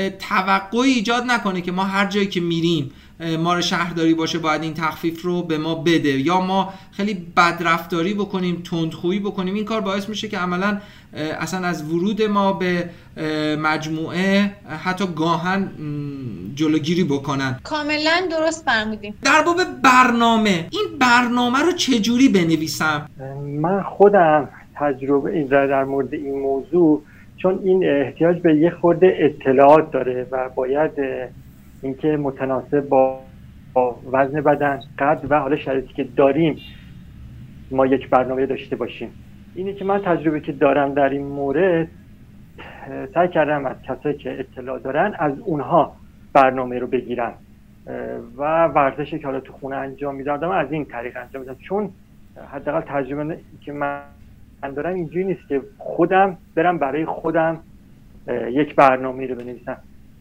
توقعی ایجاد نکنه که ما هر جایی که میریم مار شهرداری باشه باید این تخفیف رو به ما بده، یا ما خیلی بدرفتاری بکنیم، تندخویی بکنیم. این کار باعث میشه که عملاً اصلا از ورود ما به مجموعه حتی گاهن جلوگیری بکنن. کاملا درست فرمودیم. در باب برنامه، این برنامه رو چجوری بنویسم؟ من خودم تجربه در مورد این موضوع، چون این احتیاج به یه خورده اطلاعات داره و باید اینکه متناسب با وزن بدن، قد و حالا شرایطی که داریم ما یک برنامه داشته باشیم. اینی که من تجربه که دارم در این مورد، سعی کردم از کسایی که اطلاع دارن از اونها برنامه رو بگیرم و ورزشی که حالا تو خونه انجام میدادم از این طریق انجام میدم، چون حداقل تجربه که من دارم اینجوری نیست که خودم برم برای خودم یک برنامه رو بنویسم.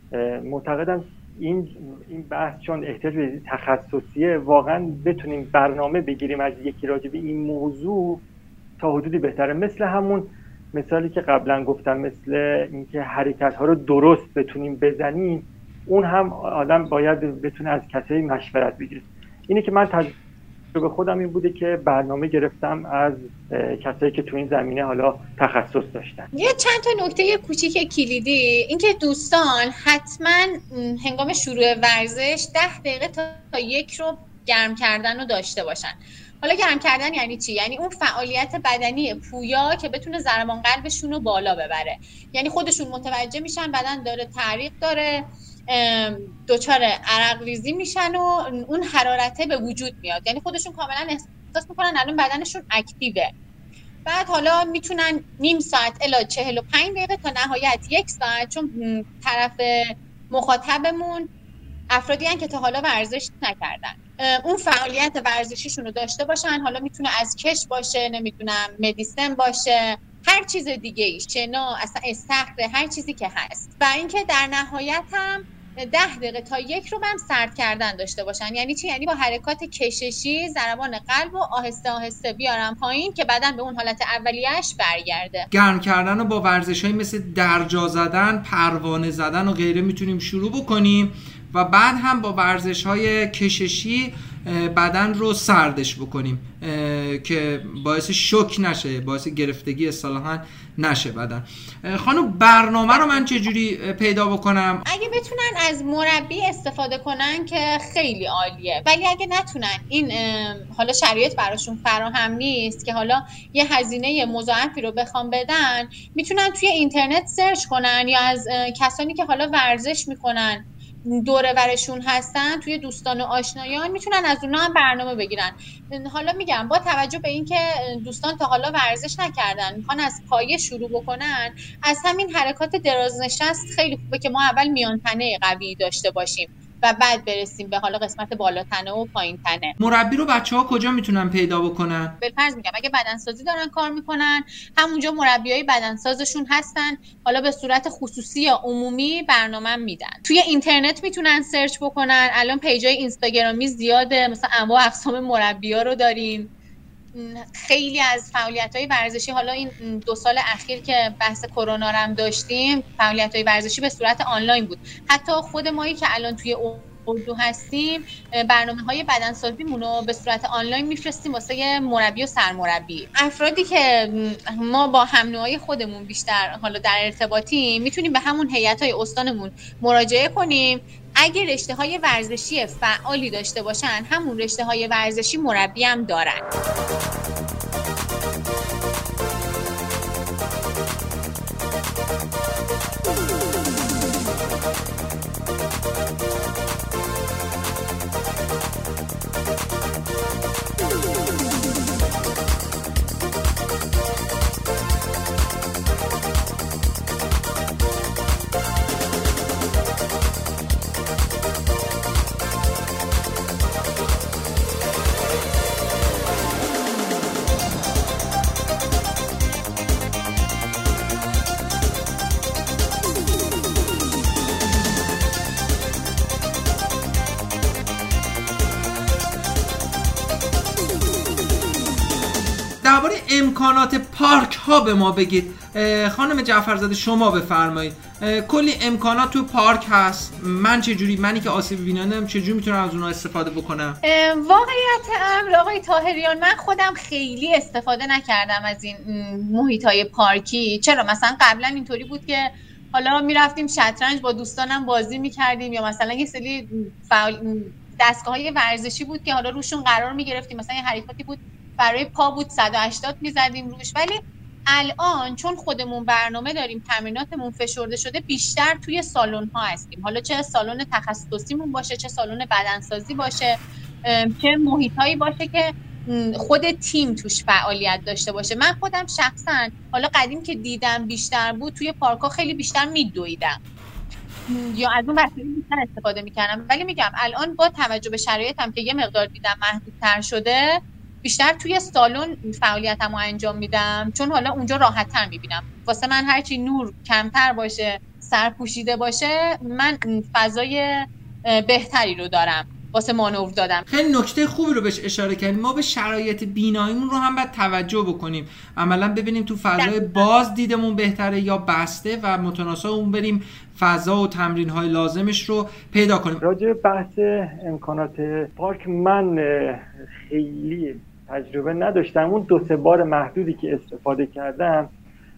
معتقدم این این بحث چون احتیاج به تخصصیه، واقعا بتونیم برنامه بگیریم از یکی راجع به این موضوع تا حدودی بهتره. مثل همون مثالی که قبلا گفتم، مثل اینکه حرکت ها رو درست بتونیم بزنیم، اون هم آدم باید بتونه از کسایی مشورت بگیره. اینه که من تجربه خودم این بوده که برنامه گرفتم از کسایی که تو این زمینه حالا تخصص داشتن. یه چند تا نکته کوچیک کلیدی، اینکه دوستان حتما هنگام شروع ورزش ده دقیقه تا یک رو گرم کردن رو داشته باشن. حالا گرم کردن یعنی چی؟ یعنی اون فعالیت بدنی پویا که بتونه ضربان قلبشون رو بالا ببره. یعنی خودشون متوجه میشن بدن داره تعریق داره، دچار عرق ریزی میشن و اون حرارته به وجود میاد. یعنی خودشون کاملا احساس میکنن الان بدنشون اکتیوه. بعد حالا میتونن نیم ساعت الی چهل و پنج دقیقه تا نهایت یک ساعت، چون طرف مخاطبمون افرادی هستن که تا حالا ورزش نکردن، اون فعالیت ورزشیشون رو داشته باشن. حالا میتونه از کش باشه، نمیدونم مدیسن باشه، هر چیز دیگه ای، شنا، اصلا استخر، هر چیزی که هست. و اینکه در نهایت هم ده دقیقه تا یک رو هم سرد کردن داشته باشن. یعنی چی؟ یعنی با حرکات کششی ضربان قلب رو آهسته آهسته بیارن پایین که بدن به اون حالت اولیه‌اش برگرده. گرم کردن رو با ورزش‌های مثل درجا زدن، پروانه زدن و غیره میتونیم شروع بکنیم و بعد هم با ورزش‌های کششی بدن رو سردش بکنیم که باعث شوک نشه، باعث گرفتگی اصطلاحاً نشه بدن. خانم برنامه رو من چجوری پیدا بکنم؟ اگه بتونن از مربی استفاده کنن که خیلی عالیه، ولی اگه نتونن، این حالا شرایط براشون فراهم نیست که حالا یه هزینه مضاعفی رو بخوام بدن، میتونن توی اینترنت سرچ کنن یا از کسانی که حالا ورزش میکنن دور و برشون هستن توی دوستان و آشنایان میتونن از اونها هم برنامه بگیرن. حالا میگم با توجه به اینکه دوستان تا حالا ورزش نکردن میخوان از پایه شروع بکنن، از همین حرکات درازنشست خیلی خوبه که ما اول میان تنه قوی داشته باشیم و بعد برسیم به حالا قسمت بالا تنه و پایین تنه. مربی رو بچه‌ها کجا میتونن پیدا بکنن؟ بالفرض میگم اگه بدنسازی دارن کار میکنن همونجا مربیای بدنسازشون هستن، حالا به صورت خصوصی یا عمومی برنامه میدن. توی اینترنت میتونن سرچ بکنن، الان پیجای اینستاگرامی زیاده، مثلا انواع اقسام مربی‌ها رو داریم. خیلی از فعالیت‌های ورزشی، حالا این دو سال اخیر که بحث کرونا رو هم داشتیم، فعالیت‌های ورزشی به صورت آنلاین بود. حتی خود مایی که الان توی اردو هستیم برنامه‌های بدنسازیمون رو به صورت آنلاین میفرستیم واسه مربی و سرمربی. افرادی که ما با هم نوعای خودمون بیشتر حالا در ارتباطیم میتونیم به همون هیئت‌های استانمون مراجعه کنیم. اگه رشته‌های ورزشی فعالی داشته باشن همون رشته‌های ورزشی مربی هم دارن. درباره امکانات پارک ها به ما بگید. خانم جعفرزاده شما بفرمایید. کلی امکانات تو پارک هست، من چجوری، منی که آسیب بیننده‌ام چجوری میتونم از اونها استفاده بکنم؟ واقعیت امر آقای طاهریان من خودم خیلی استفاده نکردم از این محیط‌های پارکی. چرا؟ مثلا قبلا اینطوری بود که حالا میرفتیم شطرنج با دوستانم بازی میکردیم، یا مثلا یه سری فعال دستگاه‌های ورزشی بود که حالا روشون قرار میگرفتیم، مثلا یه حرکاتی بود برای پا بود صد و هشتاد میزدیم روش. ولی الان چون خودمون برنامه داریم، تمریناتمون فشرده شده، بیشتر توی سالن ها هستیم. حالا چه سالن تخصصیمون باشه، چه سالن بدنسازی باشه، چه محیطایی باشه که خود تیم توش فعالیت داشته باشه. من خودم شخصا حالا قدیم که دیدم بیشتر بود توی پارک‌ها خیلی بیشتر میدویدم یا از اون وسیله بیشتر استفاده میکردم. ولی میگم الان با توجه به شرایطم که یه مقدار دیدم محدودتر شده، بیشتر توی سالن فعالیتمو انجام میدم، چون حالا اونجا راحت تر میبینم. واسه من هرچی نور کمتر باشه، سر پوشیده باشه، من فضای بهتری رو دارم واسه مانور دادم. خیلی نکته خوبی رو بهش اشاره کردیم. ما به شرایط بیناییمون رو هم باید توجه بکنیم، عملا ببینیم تو فضای باز دیدمون بهتره یا بسته و متناسب اون بریم فضا و تمرین‌های لازمش رو پیدا کنیم. راجع به بحث امکانات پارک من خیلی تجربه نداشتم. اون دو سه بار محدودی که استفاده کردم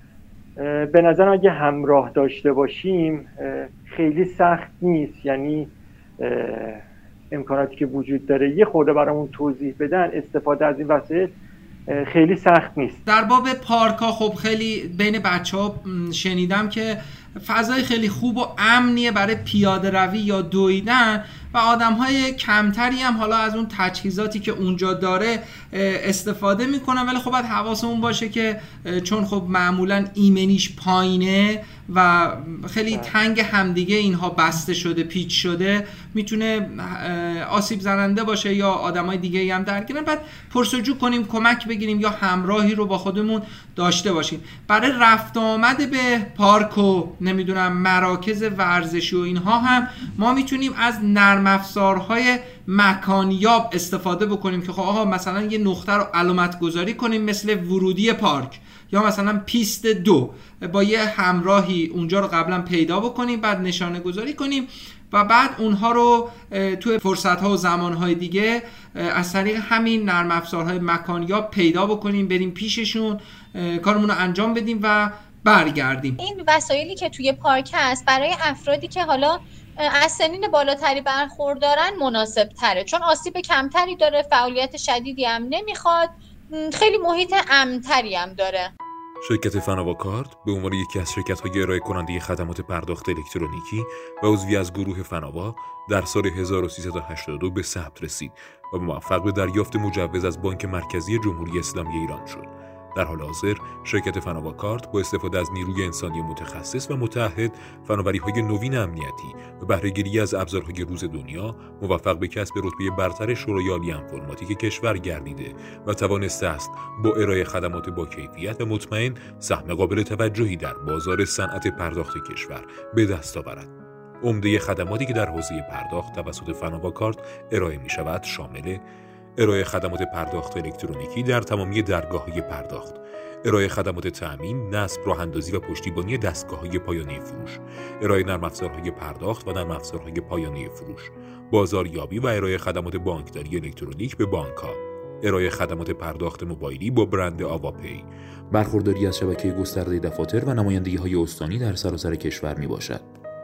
به نظرم اگه همراه داشته باشیم خیلی سخت نیست. یعنی امکاناتی که وجود داره یه خورده برامون توضیح بدن، استفاده از این وسایل خیلی سخت نیست. در باب پارک ها خب خیلی بین بچه ها شنیدم که فضای خیلی خوب و امنیه برای پیاده روی یا دویدن و آدم های کمتری هم حالا از اون تجهیزاتی که اونجا داره استفاده میکنن. ولی خب باید حواسمون باشه که چون خب معمولا ایمنیش پایینه و خیلی تنگ همدیگه اینها بسته شده، پیچ شده، میتونه آسیب زننده باشه یا آدمای دیگه هم درگیرن. بعد پرسجو کنیم، کمک بگیریم یا همراهی رو با خودمون داشته باشیم. برای رفت آمد به پارک و نمیدونم مراکز ورزشی و اینها هم ما میتونیم از نرم افزارهای مکانیاب استفاده بکنیم که خب آها مثلا یه نقطه رو علامت گذاری کنیم مثل ورودی پارک یا مثلا پیست دو، با یه همراهی اونجا رو قبلا پیدا بکنیم، بعد نشانه گذاری کنیم و بعد اونها رو توی فرصت‌ها و زمان‌های دیگه از طریق همین نرم افزارهای مکانیاب پیدا بکنیم، بریم پیششون، کارمون رو انجام بدیم و برگردیم. این وسایلی که توی پارک هست برای افرادی که حالا از سنین بالاتری برخوردارن مناسب تره، چون آسیب کمتری داره، فعالیت شدیدی هم نمیخواد، خیلی محیط امن‌تری هم داره. شرکت فناوا کارت به عنوان یکی از شرکت‌های ارائه کننده خدمات پرداخت الکترونیکی و عضوی از گروه فناوا در سال هزار و سیصد و هشتاد و دو به ثبت رسید و موفق به دریافت مجوز از بانک مرکزی جمهوری اسلامی ایران شد. در حال حاضر شرکت فناوا کارت با استفاده از نیروی انسانی متخصص و متعهد، فناوری‌های نوین امنیتی و بهره‌گیری از ابزارهای روز دنیا موفق به کسب رتبه برتر شورای عالی انفرماتیک کشور گردیده و توانسته است با ارائه خدمات با کیفیت و مطمئن سهم قابل توجهی در بازار صنعت پرداخت کشور به دست آورد. عمده خدماتی که در حوزه پرداخت توسط فناوا کارت ارائه می‌شود شامل ارائه خدمات پرداخت الکترونیکی در تمامی درگاه‌های پرداخت، ارائه خدمات تأمین، نصب، راه‌اندازی و پشتیبانی دستگاه‌های پایانه فروش، ارائه نرم افزارهای پرداخت و نرم افزارهای پایانه فروش، بازاریابی و ارائه خدمات بانکداری الکترونیک به بانک‌ها، ارائه خدمات پرداخت موبایلی با برند آواپی، برخورداری از شبکه گسترده دفاتر و نمایندگی‌های استانی در سراسر کشور میباشد.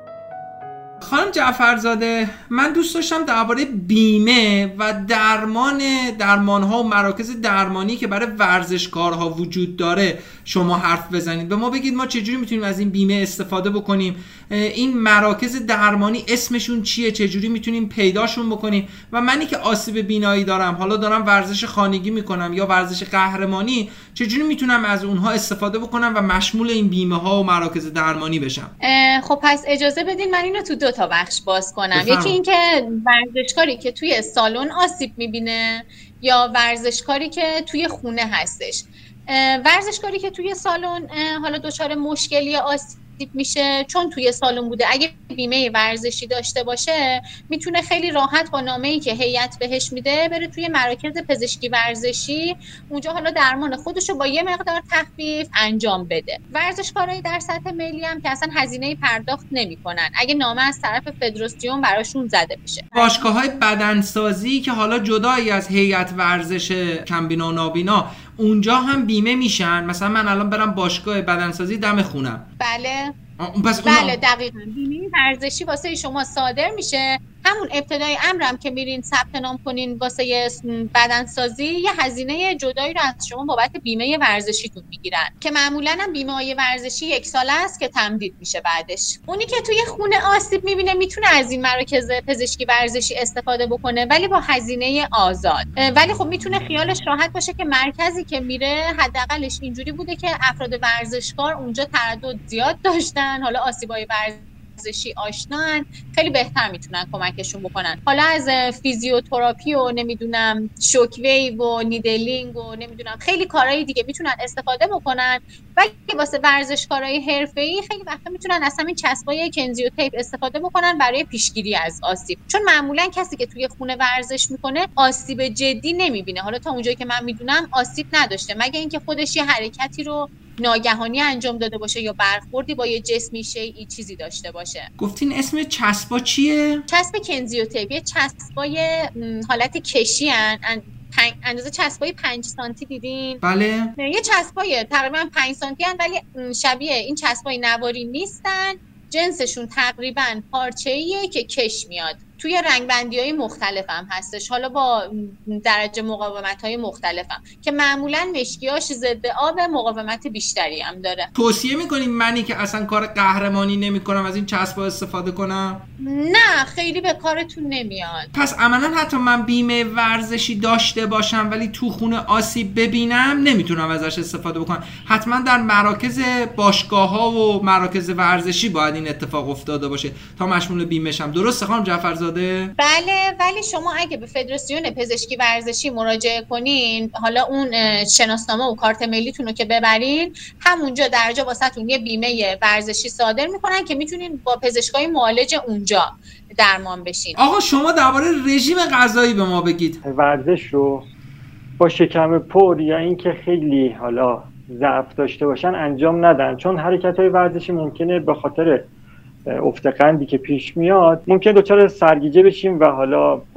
خانم جعفرزاده، من دوست داشتم درباره بیمه و درمان درمان‌ها و مراکز درمانی که برای ورزشکارها وجود داره شما حرف بزنید. به ما بگید ما چجوری میتونیم از این بیمه استفاده بکنیم، این مراکز درمانی اسمشون چیه، چجوری میتونیم پیداشون بکنیم و منی که آسیب بینایی دارم، حالا دارم ورزش خانگی میکنم یا ورزش قهرمانی، چجوری میتونم از اونها استفاده بکنم و مشمول این بیمه ها و مراکز درمانی بشم؟ خب پس اجازه بدین من اینو تو دو تا بخش باز کنم. بفرم. یکی این که ورزشکاری که توی سالن آسیب میبینه یا ورزشکاری که توی خونه هستش. ورزشکاری که توی سالن حالا دچار مشکلی یا آسیب میشه چون توی سالن بوده، اگه بیمه ورزشی داشته باشه میتونه خیلی راحت با نامه‌ای که هیئت بهش میده بره توی مراکز پزشکی ورزشی، اونجا حالا درمان خودشو با یه مقدار تخفیف انجام بده. ورزشکارایی در سطح ملی هم که اصلا هزینه پرداخت نمیکنن اگه نامه از طرف فدراسیون براشون زده بشه. باشگاه‌های بدنسازی که حالا جدایی از هیئت ورزش کمبینا و نابینا اونجا هم بیمه میشن، مثلا من الان برم باشگاه بدنسازی دم خونم. بله پس بله دقیقاً بیمه ورزشی واسه شما صادر میشه. همون ابتدای امرم که میرین ثبت نام کنین واسه بدنسازی یه هزینه جدایی رو از شما بابت بیمه ورزشیتون میگیرن که معمولاً هم بیمه ورزشی یک ساله است که تمدید میشه بعدش. اونی که توی خونه آسیب میبینه میتونه از این مراکز پزشکی ورزشی استفاده بکنه ولی با هزینه آزاد، ولی خب میتونه خیالش راحت باشه که مرکزی که میره حداقلش اینجوری بوده که افراد ورزشکار اونجا تردد زیاد داشتن، حالا آسیبای ورزشی آشنان، خیلی بهتر میتونن کمکشون بکنن. حالا از فیزیوتراپی و نمیدونم شوک ویو و نیدلینگ و نمیدونم خیلی کارهای دیگه میتونن استفاده بکنن. ولی واسه ورزشکارای حرفه‌ای خیلی وقتا میتونن از همین چسبای کنزیو تیپ استفاده بکنن برای پیشگیری از آسیب، چون معمولا کسی که توی خونه ورزش میکنه آسیب جدی نمیبینه. حالا تا اونجایی که من میدونم آسیب نداشته، مگه اینکه خودش یه حرکتی رو ناگهانی انجام داده باشه یا برخوردی با یه جسمی شیئی چیزی داشته باشه. گفتین اسم چسبا چیه؟ چسب کنزیو تیپ یه چسبای حالت کشی ان اندازه چسبای پنج سانتی دیدین؟ بله. یه چسبای تقریبا پنج سانتی ان ولی شبیه این چسبای نواری نیستن. جنسشون تقریبا پارچه‌ایه که کش میاد. توی رنگبندی‌های مختلف هم هستش، حالا با درجه مقاومت‌های مختلف هم که معمولاً مشکیاش ضد آب مقاومت بیشتری هم داره. توصیه می‌کنیم منی که اصلا کار قهرمانی نمی‌کنم از این چسبا استفاده کنم؟ نه خیلی به کارتون نمیاد. پس عملاً حتی من بیمه ورزشی داشته باشم ولی تو خونه آسیب ببینم نمیتونم ازش استفاده بکنم. حتما در مراکز باشگاه‌ها و مراکز ورزشی باید این اتفاق افتاده باشه تا مشمول بیمه شم. درسته خانم جعفرزاده؟ بله، ولی شما اگه به فدراسیون پزشکی ورزشی مراجعه کنین، حالا اون شناسنامه و کارت ملیتون رو که ببرین، همونجا درجا واسهتون یه بیمه ورزشی صادر میکنن که میتونین با پزشکای معالج اونجا درمان بشین. آقا شما درباره رژیم غذایی به ما بگید. ورزش رو با شکم پر یا اینکه خیلی حالا ضعف داشته باشن انجام ندن، چون حرکت‌های ورزشی ممکنه به خاطر افت قندی که پیش میاد ممکن دچار سرگیجه بشیم و حالا با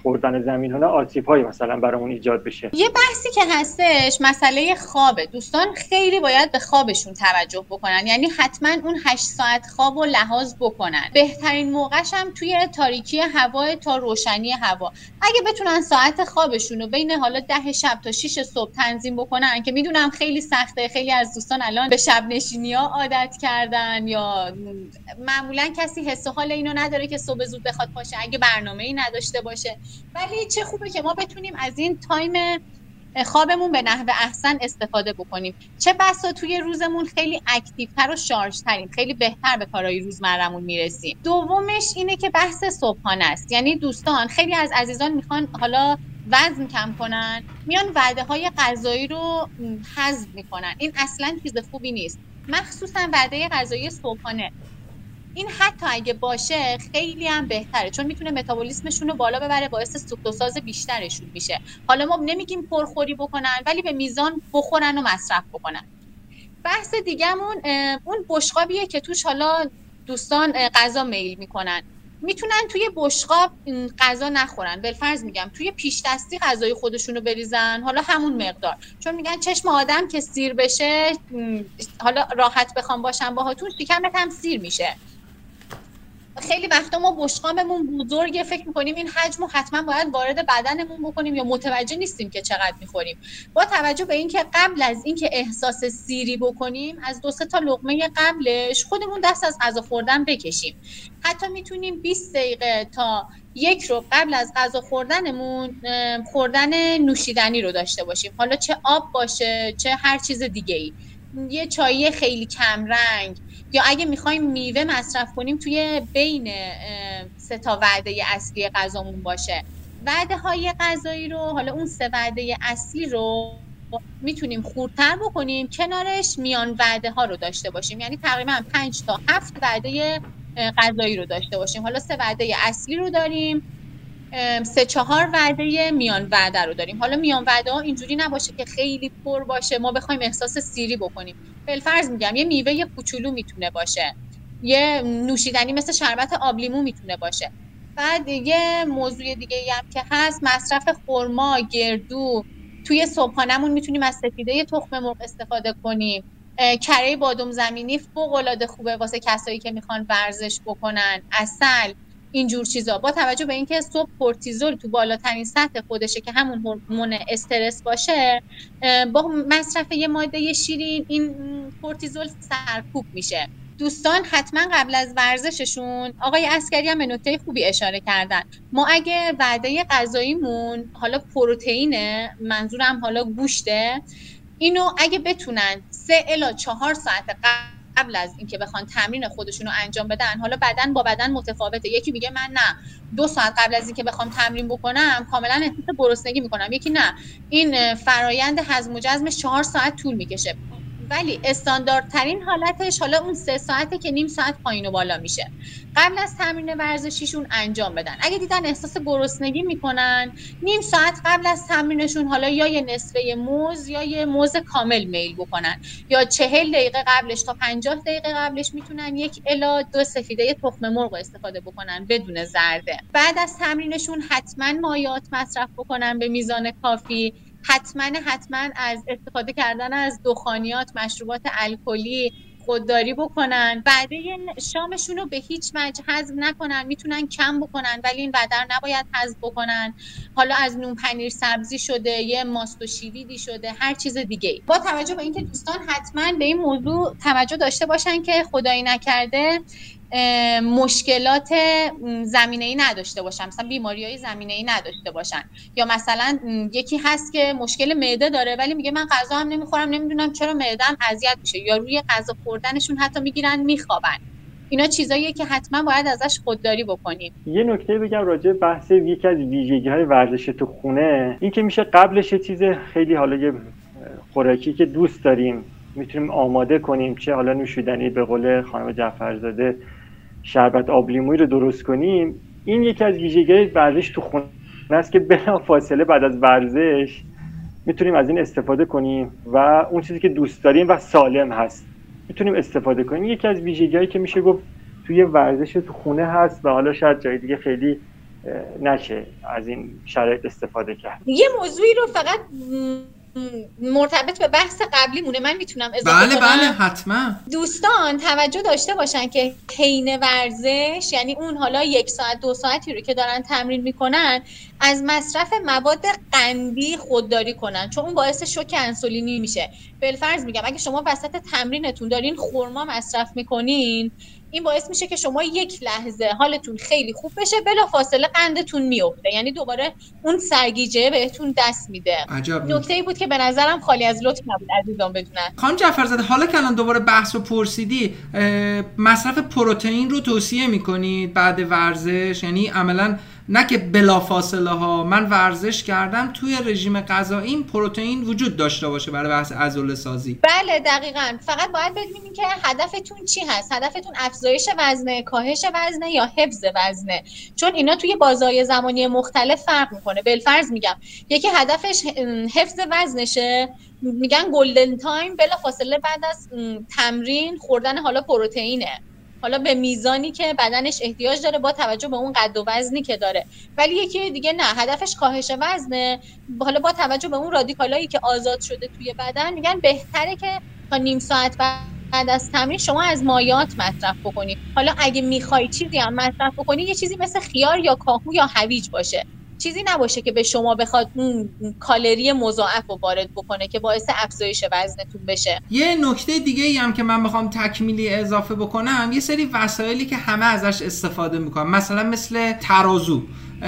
خوردن زمین‌ها آسیب‌هایی مثلا برامون ایجاد بشه. یه بحثی که هستش مسئله خوابه. دوستان خیلی باید به خوابشون توجه بکنن، یعنی حتما اون هشت ساعت خواب رو لحاظ بکنن. بهترین موقعش هم توی تاریکی هوا تا روشنی هوا. اگه بتونن ساعت خوابشون رو بین حالا ده شب تا شش صبح تنظیم بکنن که میدونم خیلی سخته، خیلی از دوستان الان به شب نشینی‌ها عادت کردن یا معمولا کسی حس و حال اینو نداره که صبح زود بخواد باشه اگه برنامه‌ای نداشته باشه، ولی چه خوبه که ما بتونیم از این تایم خوابمون به نحو احسن استفاده بکنیم. چه بسا توی روزمون خیلی اکتیوتر و شارژتریم، خیلی بهتر به کارهای روزمرمون میرسیم. دومش اینه که بحث صبحانه است. یعنی دوستان خیلی از عزیزان میخوان حالا وزن کم کنن، میان وعده های غذایی رو حذف میکنن. این اصلا چیز خوبی نیست، مخصوصا وعده غذایی صبحانه. این حتی اگه باشه خیلی هم بهتره، چون میتونه متابولیسمشون رو بالا ببره، باعث سوخت و ساز بیشترشون میشه. حالا ما نمیگیم پرخوری بکنن، ولی به میزان بخورن و مصرف بکنن. بحث دیگه‌مون اون بشقابیه که توش حالا دوستان غذا میل میکنن. میتونن توی بشقاب غذا نخورن، بالفرض میگم توی پیش دستی غذای خودشونو بریزن، حالا همون مقدار، چون میگن چشم آدم که سیر بشه، حالا راحت بخوام باشم باهاتون، شکمت هم سیر میشه. خیلی وقتا ما بشقابمون بزرگه، فکر میکنیم این حجمو حتما باید وارد بدنمون بکنیم یا متوجه نیستیم که چقدر میخوریم. با توجه به اینکه قبل از اینکه احساس سیری بکنیم، از دو سه تا لقمه قبلش خودمون دست از غذا خوردن بکشیم. حتی میتونیم بیست دقیقه تا یک رو قبل از غذا خوردنمون خوردن نوشیدنی رو داشته باشیم، حالا چه آب باشه چه هر چیز دیگه‌ای. یه چایی خیلی کم رنگ، یا اگه میخوایم میوه مصرف کنیم توی بین سه تا وعده اصلی غذامون باشه. وعده های غذایی رو، حالا اون سه وعده اصلی رو میتونیم خردتر بکنیم، کنارش میان وعده ها رو داشته باشیم، یعنی تقریبا پنج تا هفت وعده غذایی رو داشته باشیم. حالا سه وعده اصلی رو داریم، سه چهار وعده میان وعده رو داریم. حالا میان وعده ها اینجوری نباشه که خیلی پر باشه ما بخوایم احساس سیری بکنیم. بالفرض میگم یه میوه یه کوچولو میتونه باشه، یه نوشیدنی مثل شربت آب لیمو میتونه باشه. بعد یه موضوع دیگه ای هم که هست مصرف خرما، گردو. توی صبحانمون میتونیم از سفیده تخم مرغ استفاده کنیم. کره بادام زمینی فوق العاده خوبه واسه کسایی که میخوان ورزش بکنن. عسل، اینجور چیزا. با توجه به اینکه صبح کورتیزول تو بالاترین سطح خودشه که همون هورمون استرس باشه، با مصرف یه ماده شیرین این کورتیزول سرکوب میشه. دوستان حتما قبل از ورزششون، آقای عسکری هم به نکته خوبی اشاره کردن، ما اگه وعده غذاییمون حالا پروتئینه، منظورم حالا گوشته، اینو اگه بتونن سه الی چهار ساعت قبل قبل از اینکه بخوان تمرین خودشونو انجام بدن، حالا بدن با بدن متفاوته، یکی میگه من نه دو ساعت قبل از اینکه بخوام تمرین بکنم کاملا احساس گرسنگی میکنم، یکی نه این فرایند هضم و جذبش چهار ساعت طول میکشه، ولی استانداردترین حالتش حالا اون سه ساعته که نیم ساعت پایین و بالا میشه. قبل از تمرین ورزشیشون انجام بدن. اگه دیدن احساس گرسنگی میکنن، نیم ساعت قبل از تمرینشون حالا یا یه نصفه موز یا یه موز کامل میل بکنن، یا چهل دقیقه قبلش تا پنجاه دقیقه قبلش میتونن یک الی دو سفیده تخم مرغ استفاده بکنن بدون زرده. بعد از تمرینشون حتما مایعات مصرف بکنن به میزان کافی. حتما حتما از استفاده کردن از دخانیات، مشروبات الکلی خودداری بکنن. وعده شامشون رو به هیچ وجه حذف نکنن، میتونن کم بکنن ولی این وعده رو نباید حذف بکنن. حالا از نون پنیر سبزی شده، یه ماست و شیویدی شده، هر چیز دیگه ای. با توجه به اینکه دوستان حتما به این موضوع توجه داشته باشن که خدایی نکرده مشکلات زمینه‌ای نداشته باشن، مثلا بیماری‌های زمینه‌ای نداشته باشن، یا مثلا یکی هست که مشکل معده داره ولی میگه من غذا هم نمیخورم نمیدونم چرا معده‌ام اذیت میشه، یا روی غذا خوردنشون حتی میگیرن میخوابن. اینا چیزاییه که حتما باید ازش خودداری بکنیم. یه نکته بگم راجع به بحث یکی از ویژگی‌های ورزش تو خونه، این که میشه قبلش یه چیز خیلی حالا یه خوراکی که دوست داریم میتونیم آماده کنیم، چه حالا نوشیدنی به قول خانم جعفرزاده شربت آب لیمویی رو درست کنیم. این یکی از ویژگی‌های ورزش تو خونه است که بلافاصله بعد از ورزش میتونیم از این استفاده کنیم و اون چیزی که دوست داریم و سالم هست میتونیم استفاده کنیم. یکی از ویژگی‌هایی که میشه گفت توی ورزش تو خونه هست و حالا شاید جای دیگه خیلی نشه از این شرایط استفاده کرد. یه موضوعی رو فقط مرتبط به بحث قبلی مونه من میتونم اضافه بله کنم؟ بله حتما. دوستان توجه داشته باشن که حین ورزش، یعنی اون حالا یک ساعت دو ساعتی رو که دارن تمرین میکنن، از مصرف مواد قندی خودداری کنن، چون اون باعث شوک انسولینی میشه. بالفرض میگم اگه شما وسط تمرینتون دارین خرما مصرف میکنین، این باعث میشه که شما یک لحظه حالتون خیلی خوب بشه، بلافاصله قندتون میفته، یعنی دوباره اون سرگیجه بهتون دست میده. نکته‌ای بود که به نظرم خالی از لطف نبود عزیزان بدونن. خانم جعفرزاده، حالا که الان دوباره بحث رو پرسیدی، مصرف پروتئین رو توصیه میکنید بعد ورزش؟ یعنی عملاً نه که بلافاصله ها من ورزش کردم توی رژیم غذاییم پروتئین وجود داشته باشه برای بحث عضله سازی؟ بله دقیقاً. فقط باید بدونین که هدفتون چی هست. هدفتون افزایش وزنه، کاهش وزنه یا حفظ وزنه، چون اینا توی بازهای زمانی مختلف فرق میکنه. بالفرض میگم یکی هدفش حفظ وزنشه، میگن گلدن تایم بلافاصله بعد از تمرین خوردن حالا پروتئینه، حالا به میزانی که بدنش احتیاج داره با توجه به اون قد و وزنی که داره. ولی یکی دیگه نه، هدفش کاهش وزنه، حالا با توجه به اون رادیکالایی که آزاد شده توی بدن، میگن بهتره که تا نیم ساعت بعد از تمرین شما از مایعات مصرف بکنید. حالا اگه میخوای چیزی هم مصرف بکنی، یه چیزی مثل خیار یا کاهو یا هویج باشه، چیزی نباشه که به شما بخواد اون کالری مضاعف رو وارد بکنه که باعث افزایش وزنتون بشه. یه نکته دیگه ای هم که من بخوام تکمیلی اضافه بکنم، یه سری وسایلی که همه ازش استفاده میکنن، مثلا مثل ترازو،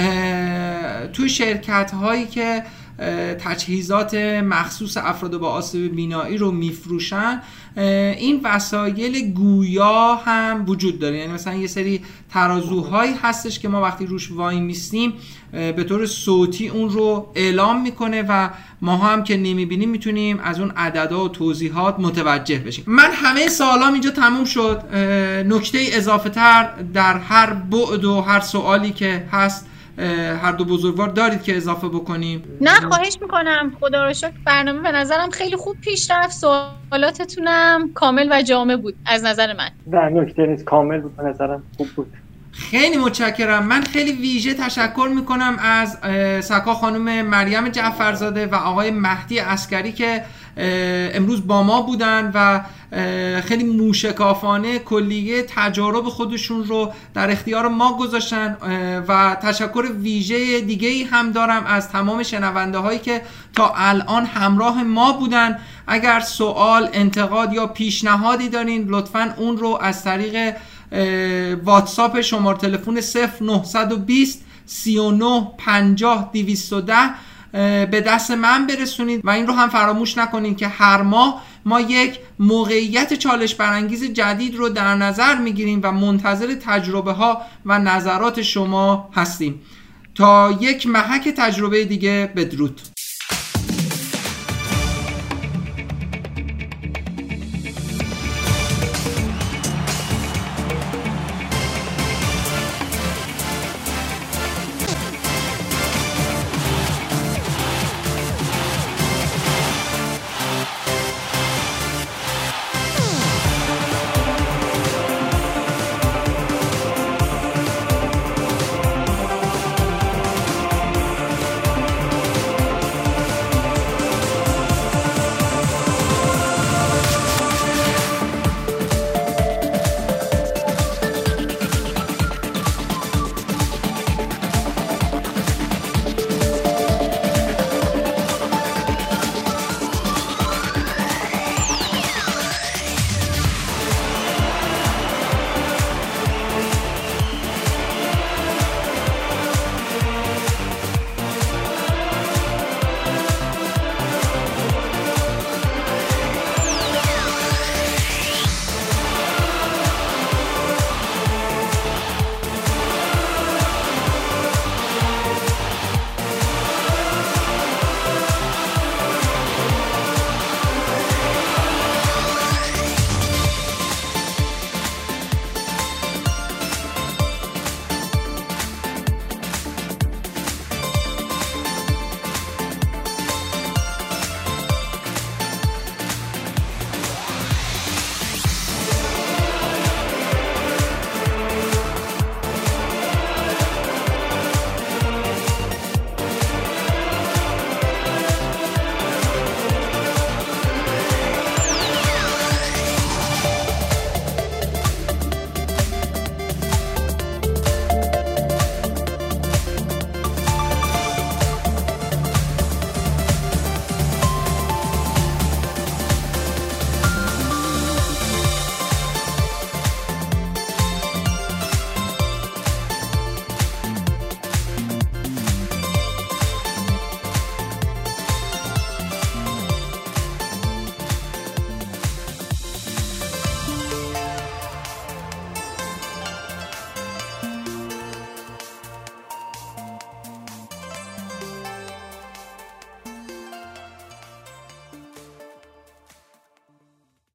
توی شرکت هایی که تجهیزات مخصوص افراد با آسیب بینایی رو میفروشن، این وسایل گویا هم وجود داره. یعنی مثلا یه سری ترازوهایی هستش که ما وقتی روش وای میستیم به طور صوتی اون رو اعلام میکنه و ما هم که نمیبینیم میتونیم از اون عددا و توضیحات متوجه بشیم. من همه سوالام اینجا تموم شد. نکته اضافه تر در هر بعد و هر سوالی که هست هر دو بزرگوار دارید که اضافه بکنیم؟ نه خواهش میکنم. خدا رو شکر برنامه به نظرم خیلی خوب پیش رفت، سوالاتتونم کامل و جامع بود از نظر من. نه نکته نیست، کامل بود، به نظرم خوب بود. خیلی متشکرم. من خیلی ویژه تشکر میکنم از سکا خانم مریم جعفرزاده و آقای مهدی عسکری که امروز با ما بودن و خیلی موشکافانه کلیه تجارب خودشون رو در اختیار ما گذاشتن. و تشکر ویژه دیگه ای هم دارم از تمام شنونده هایی که تا الان همراه ما بودن. اگر سوال، انتقاد یا پیشنهادی دارین لطفاً اون رو از طریق واتساپ شماره تلفن صفر نه دو صفر سی و نه پنجاه دویست و ده به دست من برسونید و این رو هم فراموش نکنید که هر ماه ما یک موقعیت چالش برانگیز جدید رو در نظر میگیریم و منتظر تجربه ها و نظرات شما هستیم. تا یک محک تجربه دیگه، بدرود.